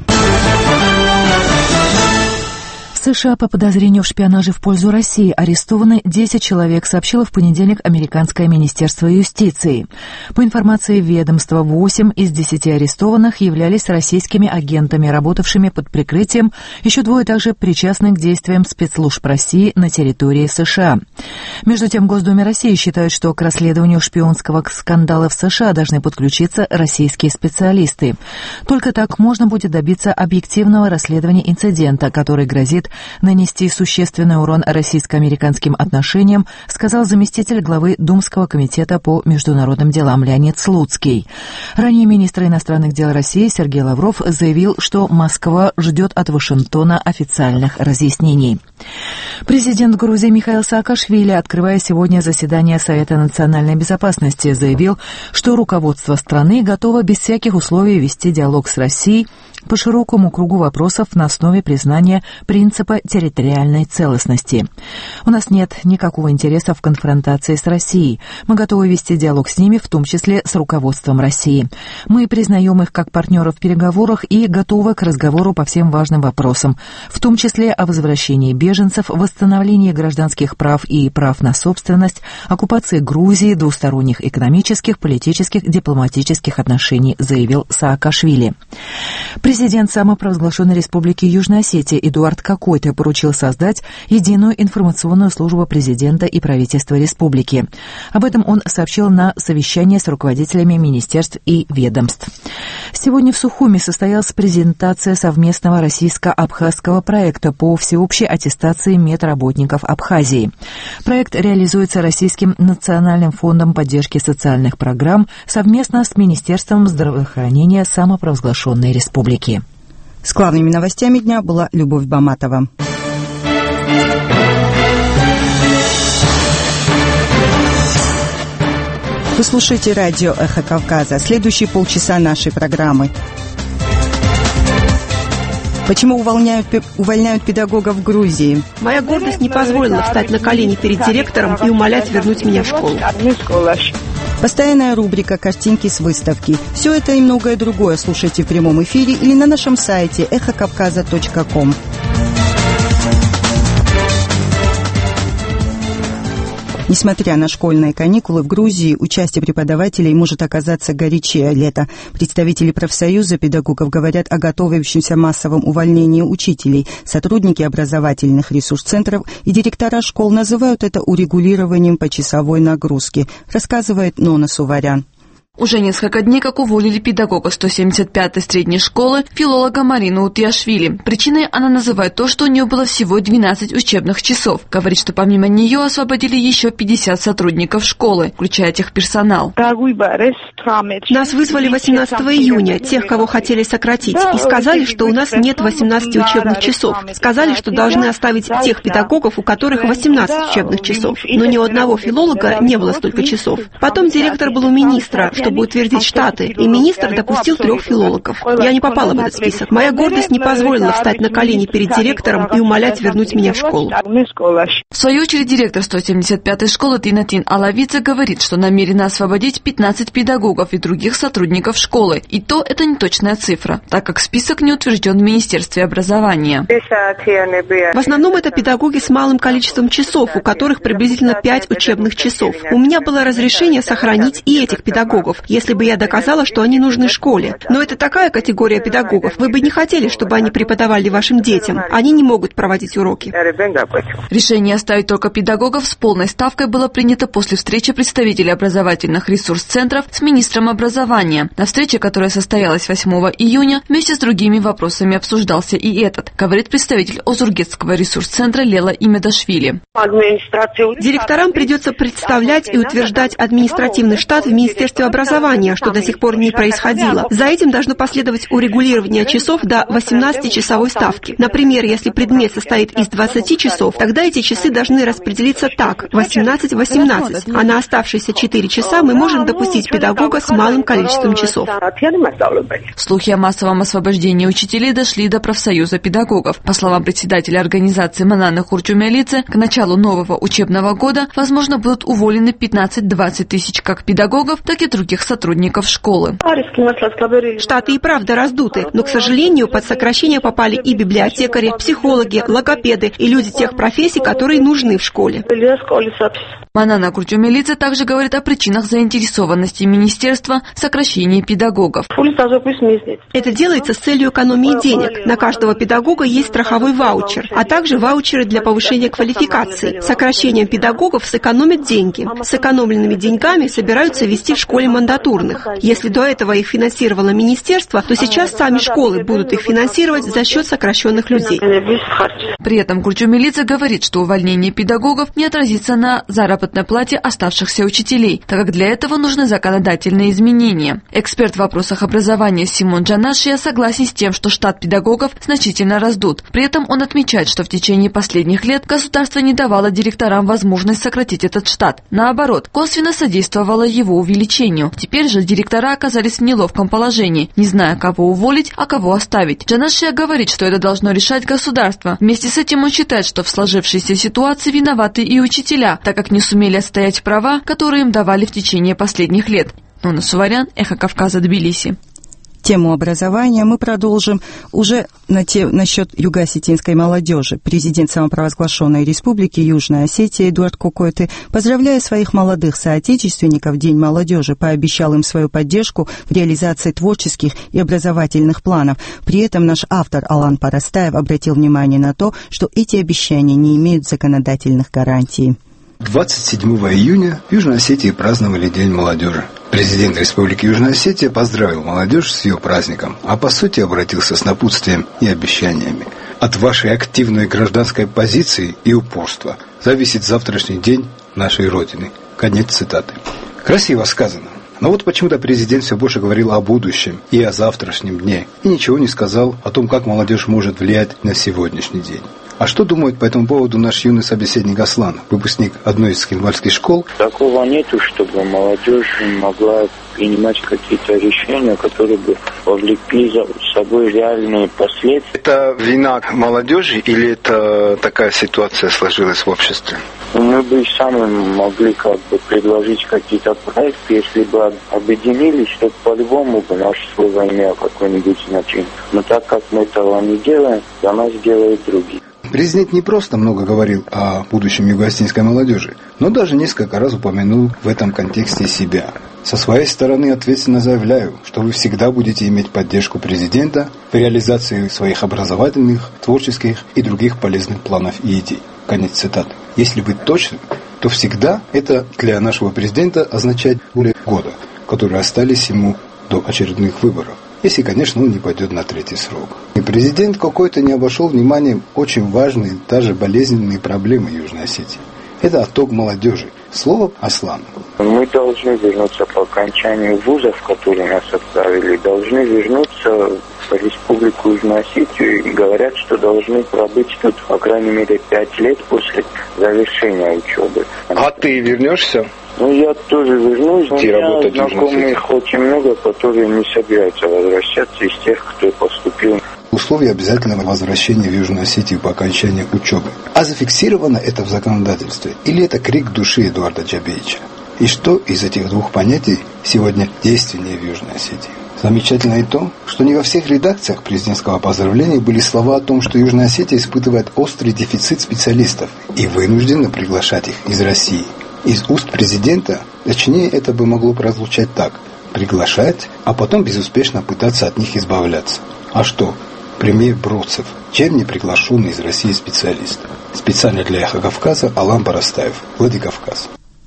В США по подозрению в шпионаже в пользу России арестованы 10 человек, сообщило в понедельник американское министерство юстиции. По информации ведомства, 8 из 10 арестованных являлись российскими агентами, работавшими под прикрытием, еще 2 также причастны к действиям спецслужб России на территории США. Между тем, в Госдуме России считают, что к расследованию шпионского скандала в США должны подключиться российские специалисты. Только так можно будет добиться объективного расследования инцидента, который грозит нанести существенный урон российско-американским отношениям, сказал заместитель главы Думского комитета по международным делам Леонид Слуцкий. Ранее министр иностранных дел России Сергей Лавров заявил, что Москва ждет от Вашингтона официальных разъяснений. Президент Грузии Михаил Саакашвили, открывая сегодня заседание Совета национальной безопасности, заявил, что руководство страны готово без всяких условий вести диалог с Россией по широкому кругу вопросов на основе признания принципа территориальной целостности. У нас нет никакого интереса в конфронтации с Россией. Мы готовы вести диалог с ними, в том числе с руководством России. Мы признаем их как партнеров в переговорах и готовы к разговору по всем важным вопросам, в том числе о возвращении беженцев, восстановлении гражданских прав и прав на собственность, оккупации Грузии, двусторонних экономических, политических, дипломатических отношений, заявил Саакашвили. Президент самопровозглашенной республики Южная Осетия Эдуард Какойто поручил создать единую информационную службу президента и правительства республики. Об этом он сообщил на совещании с руководителями министерств и ведомств. Сегодня в Сухуми состоялась презентация совместного российско-абхазского проекта по всеобщей аттестации медработников Абхазии. Проект реализуется Российским национальным фондом поддержки социальных программ совместно с Министерством здравоохранения самопровозглашенной республики. С главными новостями дня была Любовь Баматова. Вы слушаете радио «Эхо Кавказа». Следующие полчаса нашей программы. Почему увольняют педагогов в Грузии? Моя гордость не позволила встать на колени перед директором и умолять вернуть меня в школу. Постоянная рубрика «Картинки с выставки». Все это и многое другое слушайте в прямом эфире или на нашем сайте эхокавказа.ком. Несмотря на школьные каникулы, в Грузии участие преподавателей может оказаться горячее лета. Представители профсоюза педагогов говорят о готовящемся массовом увольнении учителей. Сотрудники образовательных ресурс-центров и директора школ называют это урегулированием почасовой нагрузки, рассказывает Нона Суварян. Уже несколько дней как уволили педагога 175-й средней школы, филолога Марину Утиашвили. Причиной она называет то, что у нее было всего 12 учебных часов. Говорит, что помимо нее освободили еще 50 сотрудников школы, включая техперсонал. Нас вызвали 18 июня, тех, кого хотели сократить, и сказали, что у нас нет 18 учебных часов. Сказали, что должны оставить тех педагогов, у которых 18 учебных часов. Но ни у одного филолога не было столько часов. Потом директор был у министра, чтобы утвердить штаты, и министр допустил 3 филологов. Я не попала в этот список. Моя гордость не позволила встать на колени перед директором и умолять вернуть меня в школу. В свою очередь, директор 175-й школы Тинатин Алавидзе говорит, что намерена освободить 15 педагогов и других сотрудников школы. И то это не точная цифра, так как список не утвержден в Министерстве образования. В основном это педагоги с малым количеством часов, у которых приблизительно 5 учебных часов. У меня было разрешение сохранить и этих педагогов, если бы я доказала, что они нужны школе. Но это такая категория педагогов. Вы бы не хотели, чтобы они преподавали вашим детям. Они не могут проводить уроки. Решение оставить только педагогов с полной ставкой было принято после встречи представителей образовательных ресурс-центров с министром образования. На встрече, которая состоялась 8 июня, вместе с другими вопросами обсуждался и этот, говорит представитель Озургетского ресурс-центра Лела Имедашвили. Директорам придется представлять и утверждать административный штат в Министерстве образования, что до сих пор не происходило. За этим должно последовать урегулирование часов до 18-часовой ставки. Например, если предмет состоит из 20 часов, тогда эти часы должны распределиться так, 18-18, а на оставшиеся 4 часа мы можем допустить педагога с малым количеством часов. Слухи о массовом освобождении учителей дошли до профсоюза педагогов. По словам председателя организации Мананы Хурчумялидзе, к началу нового учебного года, возможно, будут уволены 15-20 тысяч как педагогов, так и других сотрудников школы. Штаты и правда раздуты, но, к сожалению, под сокращение попали и библиотекари, психологи, логопеды и люди тех профессий, которые нужны в школе. Манана Куртюмелидзе также говорит о причинах заинтересованности министерства в сокращении педагогов. Это делается с целью экономии денег. На каждого педагога есть страховой ваучер, а также ваучеры для повышения квалификации. Сокращением педагогов сэкономят деньги. Сэкономленными деньгами собираются вести в школе мандатурных. Если до этого их финансировало министерство, то сейчас сами школы будут их финансировать за счет сокращенных людей. При этом Курчумелидзе говорит, что увольнение педагогов не отразится на заработной плате оставшихся учителей, так как для этого нужны законодательные изменения. Эксперт в вопросах образования Симон Джанашия согласен с тем, что штат педагогов значительно раздут. При этом он отмечает, что в течение последних лет государство не давало директорам возможность сократить этот штат. Наоборот, косвенно содействовало его увеличению. Теперь же директора оказались в неловком положении, не зная, кого уволить, а кого оставить. Джанашия говорит, что это должно решать государство. Вместе с этим он считает, что в сложившейся ситуации виноваты и учителя, так как не сумели отстоять права, которые им давали в течение последних лет. Нона Суварян, Эхо Кавказа, Тбилиси. Тему образования мы продолжим уже насчет юго-осетинской молодежи. Президент самопровозглашенной республики Южная Осетия Эдуард Кокойты, поздравляя своих молодых соотечественников в День молодежи, пообещал им свою поддержку в реализации творческих и образовательных планов. При этом наш автор Алан Парастаев обратил внимание на то, что эти обещания не имеют законодательных гарантий. 27 июня в Южной Осетии праздновали День молодежи. Президент Республики Южная Осетия поздравил молодежь с ее праздником, а по сути обратился с напутствием и обещаниями. От вашей активной гражданской позиции и упорства зависит завтрашний день нашей Родины. Конец цитаты. Красиво сказано. Но вот почему-то президент все больше говорил о будущем и о завтрашнем дне, и ничего не сказал о том, как молодежь может влиять на сегодняшний день. А что думает по этому поводу наш юный собеседник Аслан, выпускник одной из хинвальских школ? Такого нету, чтобы молодежь могла принимать какие-то решения, которые бы повлекли за собой реальные последствия. Это вина молодежи или это такая ситуация сложилась в обществе? Мы бы сами могли предложить какие-то проекты, если бы объединились, то по-любому бы наше слово имело какое-нибудь значение. Но так как мы этого не делаем, за нас делают другие. Президент не просто много говорил о будущем юго-осетинской молодежи, но даже несколько раз упомянул в этом контексте себя. Со своей стороны ответственно заявляю, что вы всегда будете иметь поддержку президента в реализации своих образовательных, творческих и других полезных планов и идей. Конец цитаты. Если быть точным, то всегда это для нашего президента означает более года, которые остались ему до очередных выборов. Если, конечно, он не пойдет на третий срок. И президент какой-то не обошел вниманием очень важные, даже болезненные проблемы Южной Осетии. Это отток молодежи. Слово Аслану. Мы должны вернуться по окончанию вузов, которые нас отправили, должны вернуться в Республику Южную Осетию и говорят, что должны пробыть тут, по крайней мере, 5 лет после завершения учебы. А ты вернешься? Ну, я тоже вернусь. У меня знакомых очень много, которые не собираются возвращаться из тех, кто поступил. Условия обязательного возвращения в Южную Осетию по окончании учебы. А зафиксировано это в законодательстве? Или это крик души Эдуарда Джабеевича? И что из этих двух понятий сегодня действеннее в Южной Осетии? Замечательно и то, что не во всех редакциях президентского поздравления были слова о том, что Южная Осетия испытывает острый дефицит специалистов и вынуждена приглашать их из России. Из уст президента, точнее, это бы могло прозвучать так: приглашать, а потом безуспешно пытаться от них избавляться. А что? Премьер Бродцев, чем не приглашенный из России специалист. Специально для «Эхо Кавказа» Алан Барастаев, Владикавказ.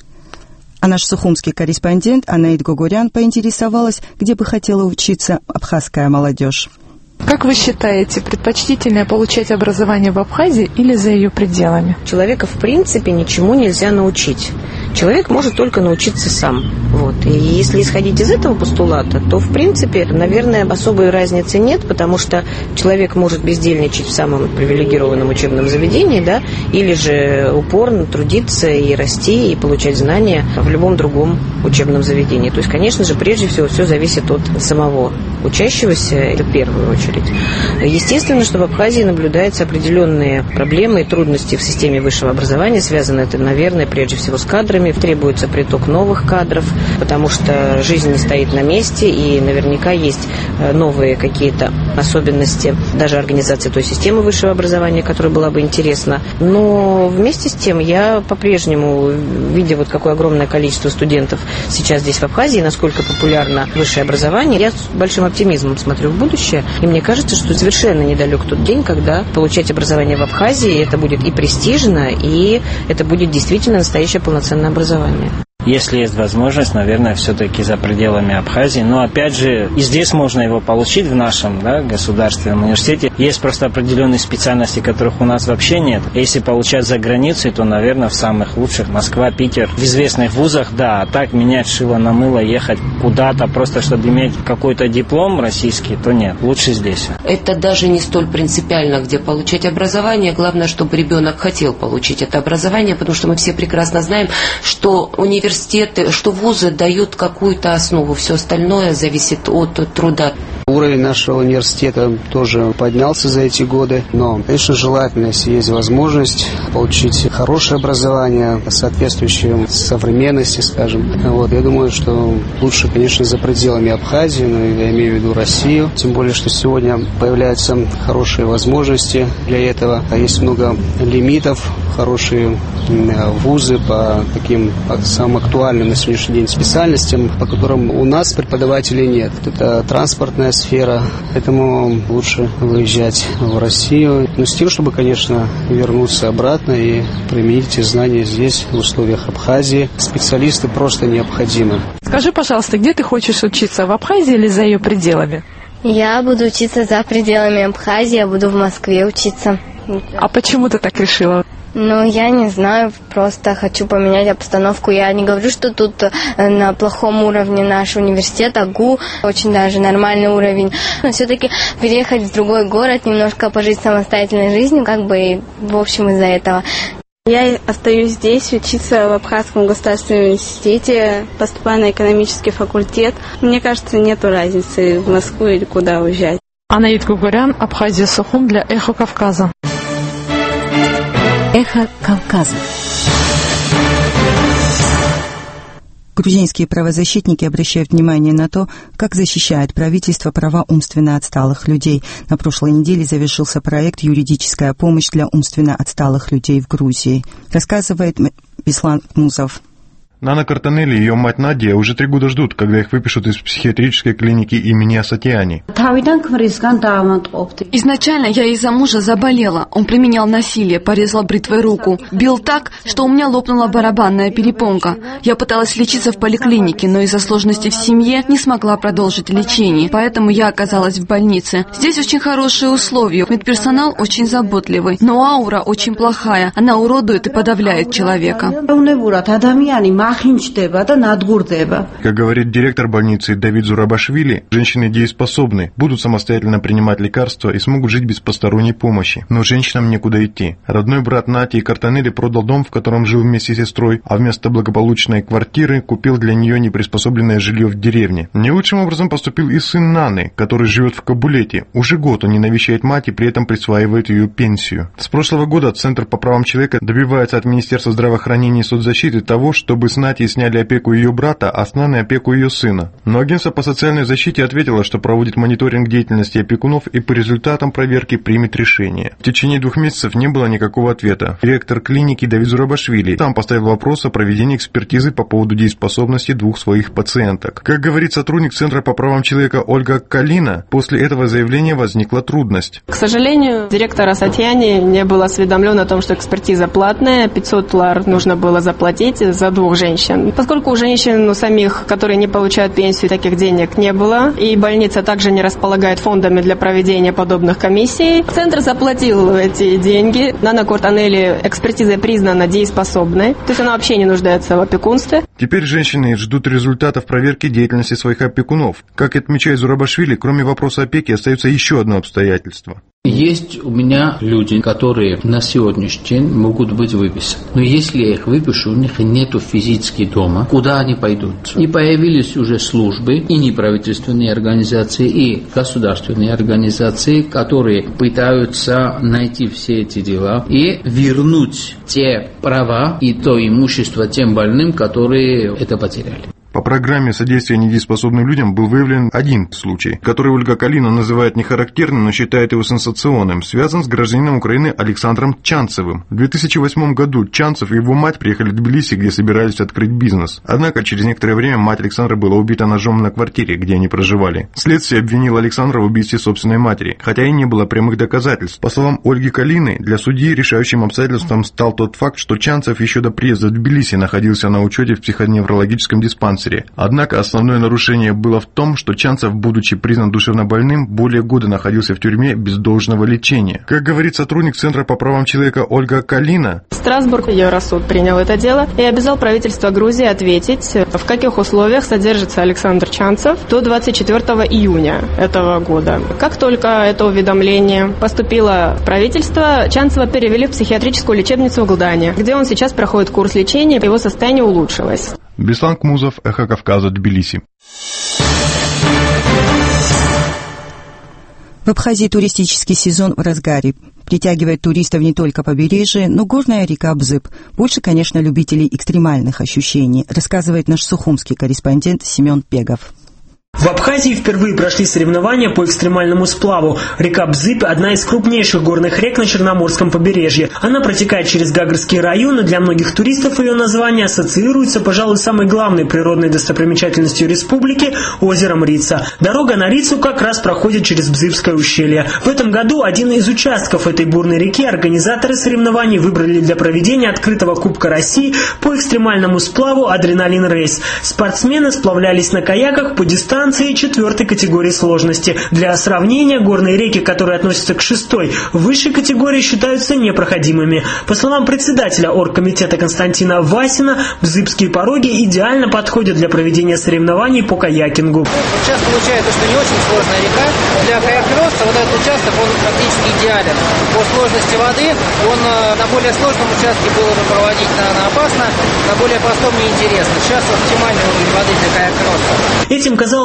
А наш сухумский корреспондент Анаит Гогурян поинтересовалась, где бы хотела учиться абхазская молодежь. Как вы считаете, предпочтительнее получать образование в Абхазии или за ее пределами? Человека, в принципе, ничему нельзя научить. Человек может только научиться сам. Вот. И если исходить из этого постулата, то, в принципе, наверное, особой разницы нет, потому что человек может бездельничать в самом привилегированном учебном заведении, да, или же упорно трудиться и расти, и получать знания в любом другом учебном заведении. То есть, конечно же, прежде всего, все зависит от самого учащегося, это в первую очередь. Естественно, что в Абхазии наблюдаются определенные проблемы и трудности в системе высшего образования. Связано это, наверное, прежде всего с кадрами. Требуется приток новых кадров, потому что жизнь не стоит на месте, и наверняка есть новые какие-то особенности даже организации той системы высшего образования, которая была бы интересна. Но вместе с тем я по-прежнему, видя вот какое огромное количество студентов сейчас здесь в Абхазии, насколько популярно высшее образование, я с большим оптимизмом смотрю в будущее. И мне кажется, что совершенно недалек тот день, когда получать образование в Абхазии это будет и престижно, и это будет действительно настоящее полноценное образование. Если есть возможность, наверное, все-таки за пределами Абхазии. Но, опять же, и здесь можно его получить в нашем, да, государственном университете. Есть просто определенные специальности, которых у нас вообще нет. Если получать за границей, то, наверное, в самых лучших: Москва, Питер, в известных вузах, да. А так менять шило на мыло, ехать куда-то просто, чтобы иметь какой-то диплом российский, то нет. Лучше здесь. Это даже не столь принципиально, где получать образование. Главное, чтобы ребенок хотел получить это образование, потому что мы все прекрасно знаем, что университеты, что вузы дают какую-то основу, все остальное зависит от труда. Уровень нашего университета тоже поднялся за эти годы, но, конечно, желательно, если есть возможность, получить хорошее образование, соответствующее современности, скажем. Вот, я думаю, что лучше, конечно, за пределами Абхазии, но я имею в виду Россию, тем более, что сегодня появляются хорошие возможности для этого. Есть много лимитов, хорошие вузы по таким самым актуальным на сегодняшний день специальностям, по которым у нас преподавателей нет. Это транспортная сфера, поэтому лучше выезжать в Россию. Но с тем, чтобы, конечно, вернуться обратно и применить эти знания здесь, в условиях Абхазии. Специалисты просто необходимы. Скажи, пожалуйста, где ты хочешь учиться, в Абхазии или за ее пределами? Я буду учиться за пределами Абхазии, я буду в Москве учиться. А почему ты так решила? Ну, я не знаю, просто хочу поменять обстановку. Я не говорю, что тут на плохом уровне наш университет, АГУ, очень даже нормальный уровень. Но все-таки переехать в другой город, немножко пожить самостоятельной жизнью, как бы, и, в общем, из-за этого. Я остаюсь здесь, учиться в Абхазском государственном университете, поступаю на экономический факультет. Мне кажется, нету разницы, в Москву или куда уезжать. Анаит Гогурян, Абхазия, Сухум для «Эхо Кавказа». «Эхо Кавказа». Грузинские правозащитники обращают внимание на то, как защищает правительство права умственно отсталых людей. На прошлой неделе завершился проект «Юридическая помощь для умственно отсталых людей в Грузии», рассказывает Беслан Музов. Нана Картанелли и ее мать Надя уже 3 года ждут, когда их выпишут из психиатрической клиники имени Асатиани. Изначально я из-за мужа заболела. Он применял насилие, порезал бритвой руку. Бил так, что у меня лопнула барабанная перепонка. Я пыталась лечиться в поликлинике, но из-за сложностей в семье не смогла продолжить лечение. Поэтому я оказалась в больнице. Здесь очень хорошие условия. Медперсонал очень заботливый. Но аура очень плохая. Она уродует и подавляет человека. Как говорит директор больницы Давид Зурабашвили, женщины дееспособны, будут самостоятельно принимать лекарства и смогут жить без посторонней помощи. Но женщинам некуда идти. Родной брат Нати Картанелли продал дом, в котором жил вместе с сестрой, а вместо благополучной квартиры купил для нее неприспособленное жилье в деревне. Не лучшим образом поступил и сын Наны, который живет в Кабулете. Уже год он не навещает мать и при этом присваивает ее пенсию. С прошлого года Центр по правам человека добивается от Министерства здравоохранения и соцзащиты того, чтобы с Нати сняли опеку ее брата, а с Наной опеку ее сына. Но агентство по социальной защите ответило, что проводит мониторинг деятельности опекунов и по результатам проверки примет решение. В течение 2 месяцев не было никакого ответа. Директор клиники Давид Зурабашвили сам поставил вопрос о проведении экспертизы по поводу дееспособности 2 своих пациенток. Как говорит сотрудник Центра по правам человека Ольга Калина, после этого заявления возникла трудность. К сожалению, директор Асатиани не был осведомлен о том, что экспертиза платная, $500 нужно было заплатить за 2 женщин. Поскольку у женщин, самих, которые не получают пенсию, таких денег не было, и больница также не располагает фондами для проведения подобных комиссий, Центр заплатил эти деньги. Нана Картанелли экспертизой признана дееспособной, то есть она вообще не нуждается в опекунстве. Теперь женщины ждут результатов проверки деятельности своих опекунов. Как отмечает Зурабашвили, кроме вопроса опеки остается еще одно обстоятельство. Есть у меня люди, которые на сегодняшний день могут быть выписаны. Но если я их выпишу, у них нету физически дома. Куда они пойдут? И появились уже службы, и неправительственные организации, и государственные организации, которые пытаются найти все эти дела и вернуть те права и то имущество тем больным, которые это потеряли. По программе содействия недееспособным людям был выявлен один случай, который Ольга Калина называет нехарактерным, но считает его сенсационным, связан с гражданином Украины Александром Чанцевым. В 2008 году Чанцев и его мать приехали в Тбилиси, где собирались открыть бизнес. Однако через некоторое время мать Александра была убита ножом на квартире, где они проживали. Следствие обвинило Александра в убийстве собственной матери, хотя и не было прямых доказательств. По словам Ольги Калины, для судьи решающим обстоятельством стал тот факт, что Чанцев еще до приезда в Тбилиси находился на учете в психоневрологическом диспансере. Однако основное нарушение было в том, что Чанцев, будучи признан душевнобольным, более года находился в тюрьме без должного лечения. Как говорит сотрудник Центра по правам человека Ольга Калина, Страсбург, Евросуд принял это дело и обязал правительство Грузии ответить, в каких условиях содержится Александр Чанцев до 24 июня этого года. Как только это уведомление поступило в правительство, Чанцева перевели в психиатрическую лечебницу в Гладане, где он сейчас проходит курс лечения, его состояние улучшилось. Беслан Музов, Эхо Кавказа, Тбилиси. В Абхазии туристический сезон в разгаре. Притягивает туристов не только побережье, но горная река Бзып. Больше, конечно, любителей экстремальных ощущений, рассказывает наш сухумский корреспондент Семен Пегов. В Абхазии впервые прошли соревнования по экстремальному сплаву. Река Бзып – одна из крупнейших горных рек на Черноморском побережье. Она протекает через Гагрский район, и для многих туристов ее название ассоциируется, пожалуй, самой главной природной достопримечательностью республики – озером Рица. Дорога на Рицу как раз проходит через Бзыпское ущелье. В этом году один из участков этой бурной реки организаторы соревнований выбрали для проведения открытого Кубка России по экстремальному сплаву «Адреналин Рейс». Спортсмены сплавлялись на каяках по дистанции 4-й категории сложности. Для сравнения, горные реки, которые относятся к 6-й, высшей категории, считаются непроходимыми. По словам председателя оргкомитета Константина Васина, Бзыпские пороги идеально подходят для проведения соревнований по каякингу. Сейчас получается, что не очень сложная река. Для каяк-кросса вот этот участок, он практически идеален. По сложности воды, он на более сложном участке было бы проводить, наверное, опасно, на более простом неинтересно. Сейчас оптимальный уровень воды для каяк-кросса. Этим, казалось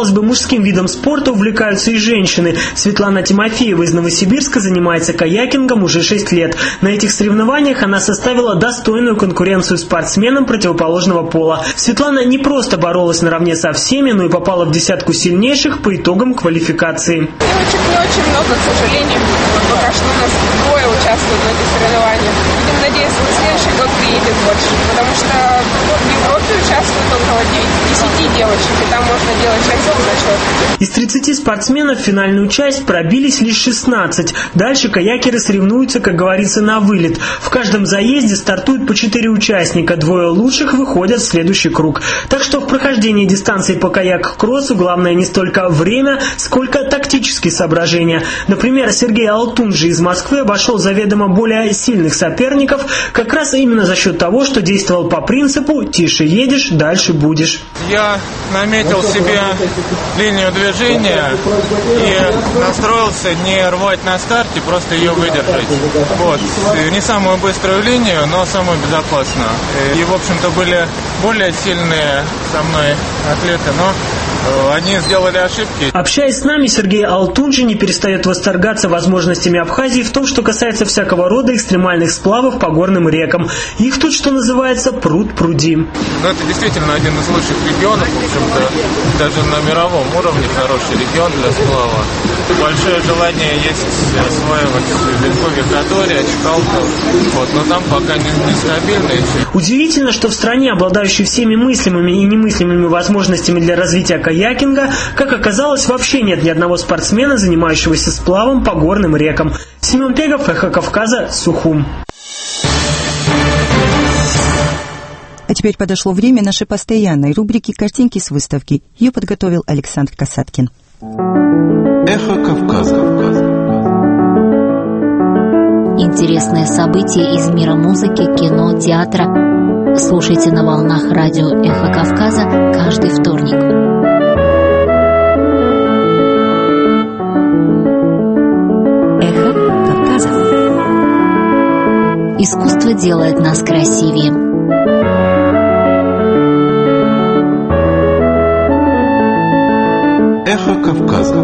казалось бы, мужским видом спорта увлекаются и женщины. Светлана Тимофеева из Новосибирска занимается каякингом уже 6 лет. На этих соревнованиях она составила достойную конкуренцию спортсменам противоположного пола. Светлана не просто боролась наравне со всеми, но и попала в десятку сильнейших по итогам квалификации. Девочек не очень много, к сожалению. Пока что у нас двое участвуют в этих соревнованиях. Будем надеяться, на следующий год приедет больше, потому что в Европе участвует около 10 девочек, и там можно делать шансовый зачет. Из 30 спортсменов в финальную часть пробились лишь 16. Дальше каякеры соревнуются, как говорится, на вылет. В каждом заезде стартуют по 4 участника, 2 лучших выходят в следующий круг. Так что в прохождении дистанции по каяк-кроссу главное не столько время, сколько тактические соображения. Например, Сергей Алтунжи из Москвы обошел заведомо более сильных соперников как раз именно за счет того, что действовал по принципу «тише едешь, дальше будешь». Я наметил себе линию движения и настроился не рвать на старте, просто ее выдержать. Вот. Не самую быструю линию, но самую безопасную. И, в общем-то, были более сильные со мной атлеты, но они сделали ошибки. Общаясь с нами, Сергей Алтунжи не перестает восторгаться возможностями Абхазии в том, что касается всякого рода экстремальных сплавов по горным рекам. Их тут, что называется, пруд-пруди. Ну, это действительно один из лучших регионов, в общем-то, даже на мировом уровне хороший регион для сплава. Большое желание есть осваивать Верховье-Катория, Чкалку, вот, но там пока нестабильно еще. Удивительно, что в стране, обладающей всеми мыслимыми и немыслимыми возможностями для развития каякинга, как оказалось, вообще нет ни одного спортсмена, занимающегося сплавом по горным рекам. Семен Пегов, Эхо Кавказа, Сухум. А теперь подошло время нашей постоянной рубрики «Картинки с выставки». Ее подготовил Александр Касаткин. Эхо Кавказа. Интересные события из мира музыки, кино, театра. Слушайте на волнах радио «Эхо Кавказа» каждый вторник. Эхо Кавказа. Искусство делает нас красивее. Эхо Кавказа.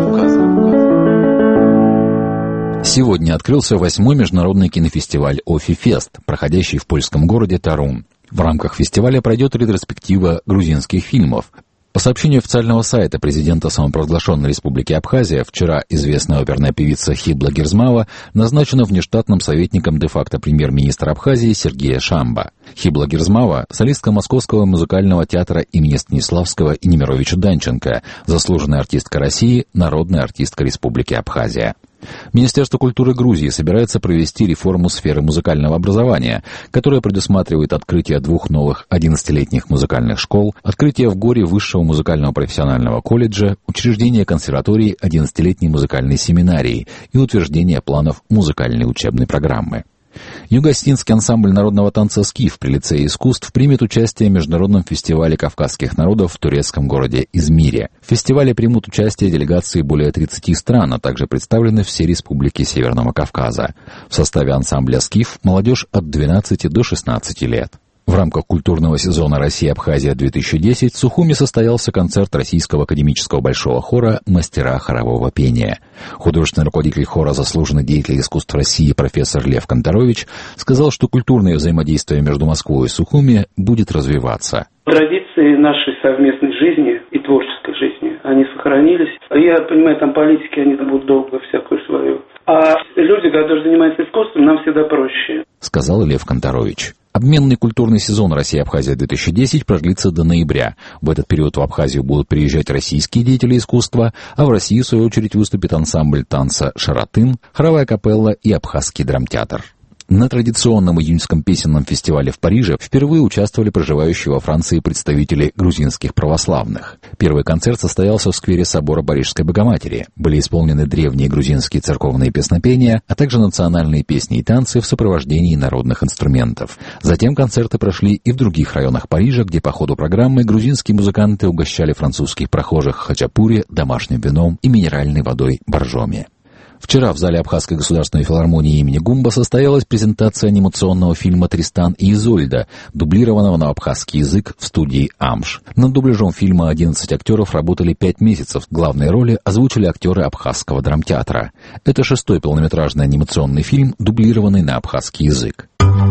Сегодня открылся 8-й международный кинофестиваль «Офи-фест», проходящий в польском городе Торунь. В рамках фестиваля пройдет ретроспектива грузинских фильмов. По сообщению официального сайта президента самопровозглашенной Республики Абхазия, вчера известная оперная певица Хибла Герзмава назначена внештатным советником де-факто премьер-министра Абхазии Сергея Шамба. Хибла Герзмава – солистка Московского музыкального театра имени Станиславского и Немировича Данченко, заслуженная артистка России, народная артистка Республики Абхазия. Министерство культуры Грузии собирается провести реформу сферы музыкального образования, которая предусматривает открытие 2 новых 11-летних музыкальных школ, открытие в Горе высшего музыкального профессионального колледжа, учреждение консерватории 11-летней музыкальной семинарии и утверждение планов музыкальной учебной программы. Юго-Осетинский ансамбль народного танца «Скиф» при лицее искусств примет участие в международном фестивале кавказских народов в турецком городе Измире. В фестивале примут участие делегации более 30 стран, а также представлены все республики Северного Кавказа. В составе ансамбля «Скиф» молодежь от 12 до 16 лет. В рамках культурного сезона «Россия-Абхазия-2010» в Сухуми состоялся концерт Российского академического большого хора «Мастера хорового пения». Художественный руководитель хора, заслуженный деятель искусств России профессор Лев Конторович сказал, что культурное взаимодействие между Москвой и Сухуми будет развиваться. Традиции нашей совместной жизни и творческой жизни, они сохранились. Я понимаю, там политики, они будут долго всякую свою. А люди, которые занимаются искусством, нам всегда проще. Сказал Лев Конторович. Обменный культурный сезон «Россия-Абхазия-2010» продлится до ноября. В этот период в Абхазию будут приезжать российские деятели искусства, а в России, в свою очередь, выступит ансамбль танца «Шаратын», хоровая капелла и абхазский драмтеатр. На традиционном июньском песенном фестивале в Париже впервые участвовали проживающие во Франции представители грузинских православных. Первый концерт состоялся в сквере собора Парижской Богоматери. Были исполнены древние грузинские церковные песнопения, а также национальные песни и танцы в сопровождении народных инструментов. Затем концерты прошли и в других районах Парижа, где по ходу программы грузинские музыканты угощали французских прохожих хачапури, домашним вином и минеральной водой боржоми. Вчера в зале Абхазской государственной филармонии имени Гумба состоялась презентация анимационного фильма «Тристан и Изольда», дублированного на абхазский язык в студии «Амш». Над дубляжом фильма 11 актеров работали 5 месяцев. Главные роли озвучили актеры Абхазского драмтеатра. Это 6-й полнометражный анимационный фильм, дублированный на абхазский язык.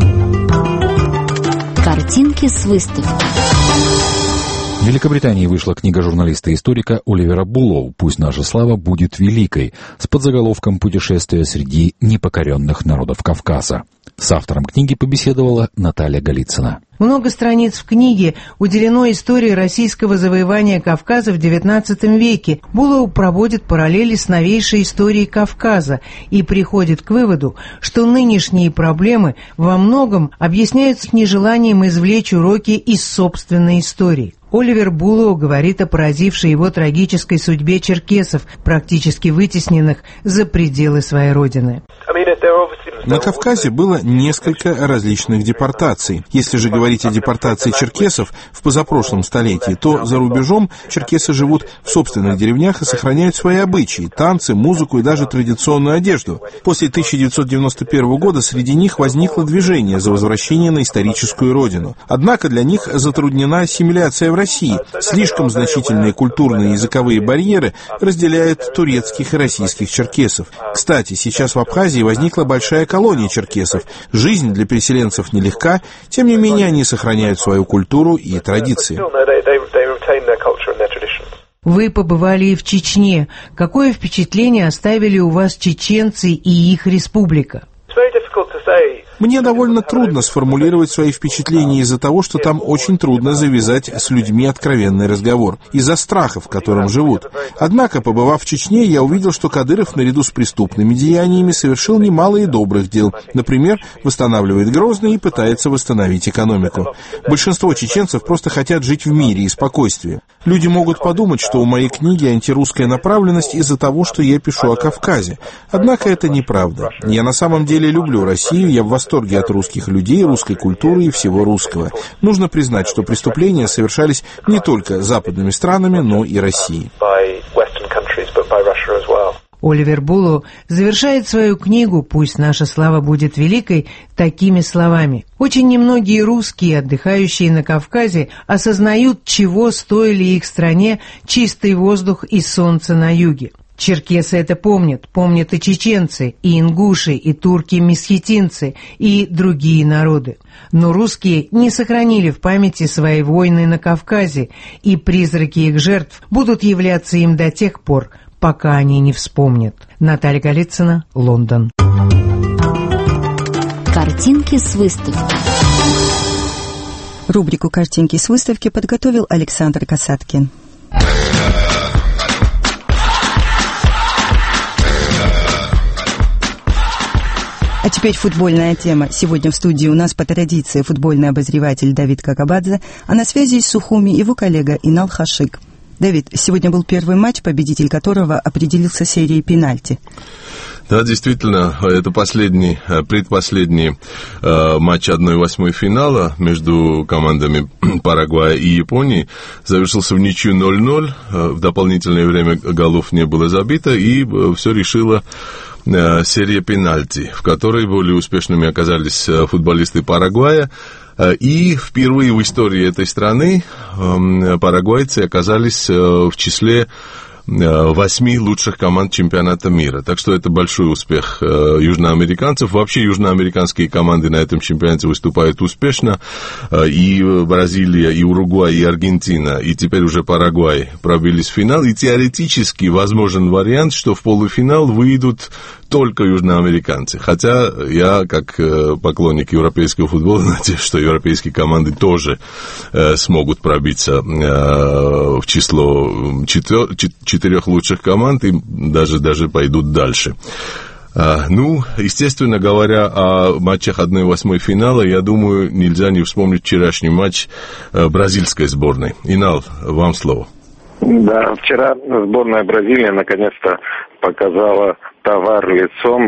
Картинки с выставки. В Великобритании вышла книга журналиста и историка Оливера Буллоу «Пусть наша слава будет великой» с подзаголовком «Путешествие среди непокоренных народов Кавказа». С автором книги побеседовала Наталья Голицына. Много страниц в книге уделено истории российского завоевания Кавказа в XIX веке. Буллоу проводит параллели с новейшей историей Кавказа и приходит к выводу, что нынешние проблемы во многом объясняются нежеланием извлечь уроки из собственной истории. Оливер Буллоу говорит о поразившей его трагической судьбе черкесов, практически вытесненных за пределы своей родины. На Кавказе было несколько различных депортаций. Если же говорить о депортации черкесов в позапрошлом столетии, то за рубежом черкесы живут в собственных деревнях и сохраняют свои обычаи, танцы, музыку и даже традиционную одежду. После 1991 года среди них возникло движение за возвращение на историческую родину. Однако для них затруднена ассимиляция в России. Слишком значительные культурные и языковые барьеры разделяют турецких и российских черкесов. Кстати, сейчас в Абхазии возникла большая колония черкесов. Жизнь для переселенцев нелегка, тем не менее они сохраняют свою культуру и традиции. Вы побывали и в Чечне. Какое впечатление оставили у вас чеченцы и их республика? Мне довольно трудно сформулировать свои впечатления из-за того, что там очень трудно завязать с людьми откровенный разговор, из-за страха, в котором живут. Однако, побывав в Чечне, я увидел, что Кадыров наряду с преступными деяниями совершил немало и добрых дел. Например, восстанавливает Грозный и пытается восстановить экономику. Большинство чеченцев просто хотят жить в мире и спокойствии. Люди могут подумать, что у моей книги антирусская направленность из-за того, что я пишу о Кавказе. Однако это неправда. Я на самом деле люблю Россию, я в восторге от русских людей, русской культуры и всего русского. Нужно признать, что преступления совершались не только западными странами, но и Россией. Оливер Буллоу завершает свою книгу «Пусть наша слава будет великой» такими словами. Очень немногие русские, отдыхающие на Кавказе, осознают, чего стоили их стране чистый воздух и солнце на юге. Черкесы это помнят и чеченцы, и ингуши, и турки-месхетинцы, и другие народы. Но русские не сохранили в памяти свои войны на Кавказе, и призраки их жертв будут являться им до тех пор, пока они не вспомнят. Наталья Голицына, Лондон. Картинки с выставки. Рубрику «Картинки с выставки» подготовил Александр Касаткин. А теперь футбольная тема. Сегодня в студии у нас по традиции футбольный обозреватель Давид Какабадзе, а на связи из Сухуми его коллега Инал Хашик. Давид, сегодня был первый матч, победитель которого определился серией пенальти. Да, действительно, это предпоследний матч 1/8 финала между командами Парагвая и Японии. Завершился в ничью 0-0. В дополнительное время голов не было забито, и все решило серия пенальти, в которой более успешными оказались футболисты Парагвая. И впервые в истории этой страны парагвайцы оказались в числе 8 лучших команд чемпионата мира. Так что это большой успех южноамериканцев. Вообще южноамериканские команды на этом чемпионате выступают успешно. И Бразилия, и Уругвай, и Аргентина, и теперь уже Парагвай пробились в финал. И теоретически возможен вариант, что в полуфинал выйдут только южноамериканцы. Хотя я, как поклонник европейского футбола, надеюсь, что европейские команды тоже смогут пробиться в число 4 лучших команд и даже пойдут дальше. Естественно говоря о матчах 1/8 финала, я думаю, нельзя не вспомнить вчерашний матч бразильской сборной. Инал, вам слово. Да, вчера сборная Бразилии наконец-то показала товар лицом,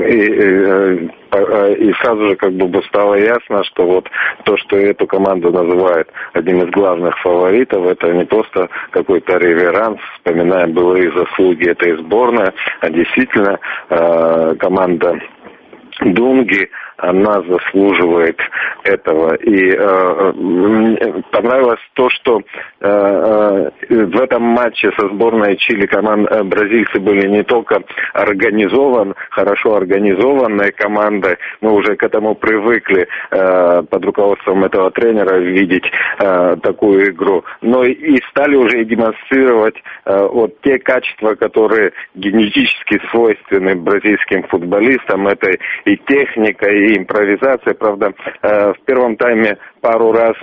и сразу же как бы стало ясно, что вот то, что эту команду называют одним из главных фаворитов, это не просто какой-то реверанс, вспоминаем былые заслуги этой сборной, а действительно команда Дунги, она заслуживает этого. И понравилось то, что в этом матче со сборной Чили бразильцы были не только хорошо организованной командой, мы уже к этому привыкли под руководством этого тренера видеть такую игру, но и стали уже демонстрировать те качества, которые генетически свойственны бразильским футболистам, это и техника, и импровизация. Правда, в первом тайме пару раз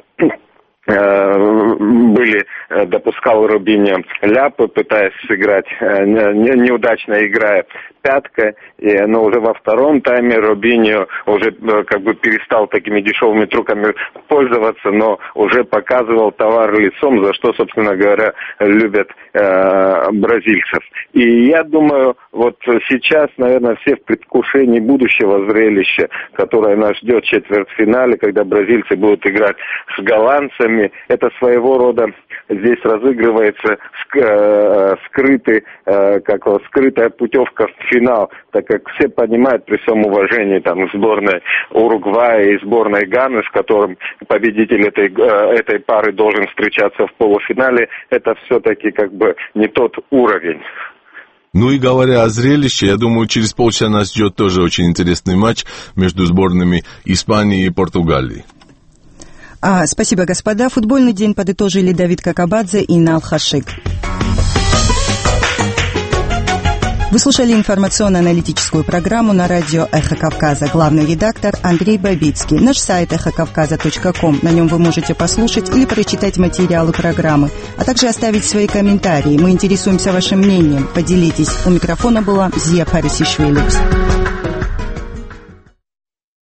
допускал Робиньо ляпы, пытаясь сыграть, неудачно играя пяткой, но уже во втором тайме Робиньо уже как бы перестал такими дешевыми трюками пользоваться, но уже показывал товар лицом, за что, собственно говоря, любят бразильцев. И я думаю, вот сейчас, наверное, все в предвкушении будущего зрелища, которое нас ждет в четвертьфинале, когда бразильцы будут играть с голландцами. Это своего рода здесь разыгрывается скрытая путевка в финал, так как все понимают, при всем уважении сборной Уругвая и сборной Ганы, с которым победитель этой пары должен встречаться в полуфинале, это все-таки как бы не тот уровень. Ну и говоря о зрелище, я думаю, через полчаса нас ждет тоже очень интересный матч между сборными Испании и Португалии. Спасибо, господа. Футбольный день подытожили Давид Какабадзе и Инал Хашик. Вы слушали информационно-аналитическую программу на радио «Эхо Кавказа». Главный редактор Андрей Бабицкий. Наш сайт эхокавказа.ком. На нем вы можете послушать или прочитать материалы программы, а также оставить свои комментарии. Мы интересуемся вашим мнением. Поделитесь. У микрофона была Зия Парисишвили.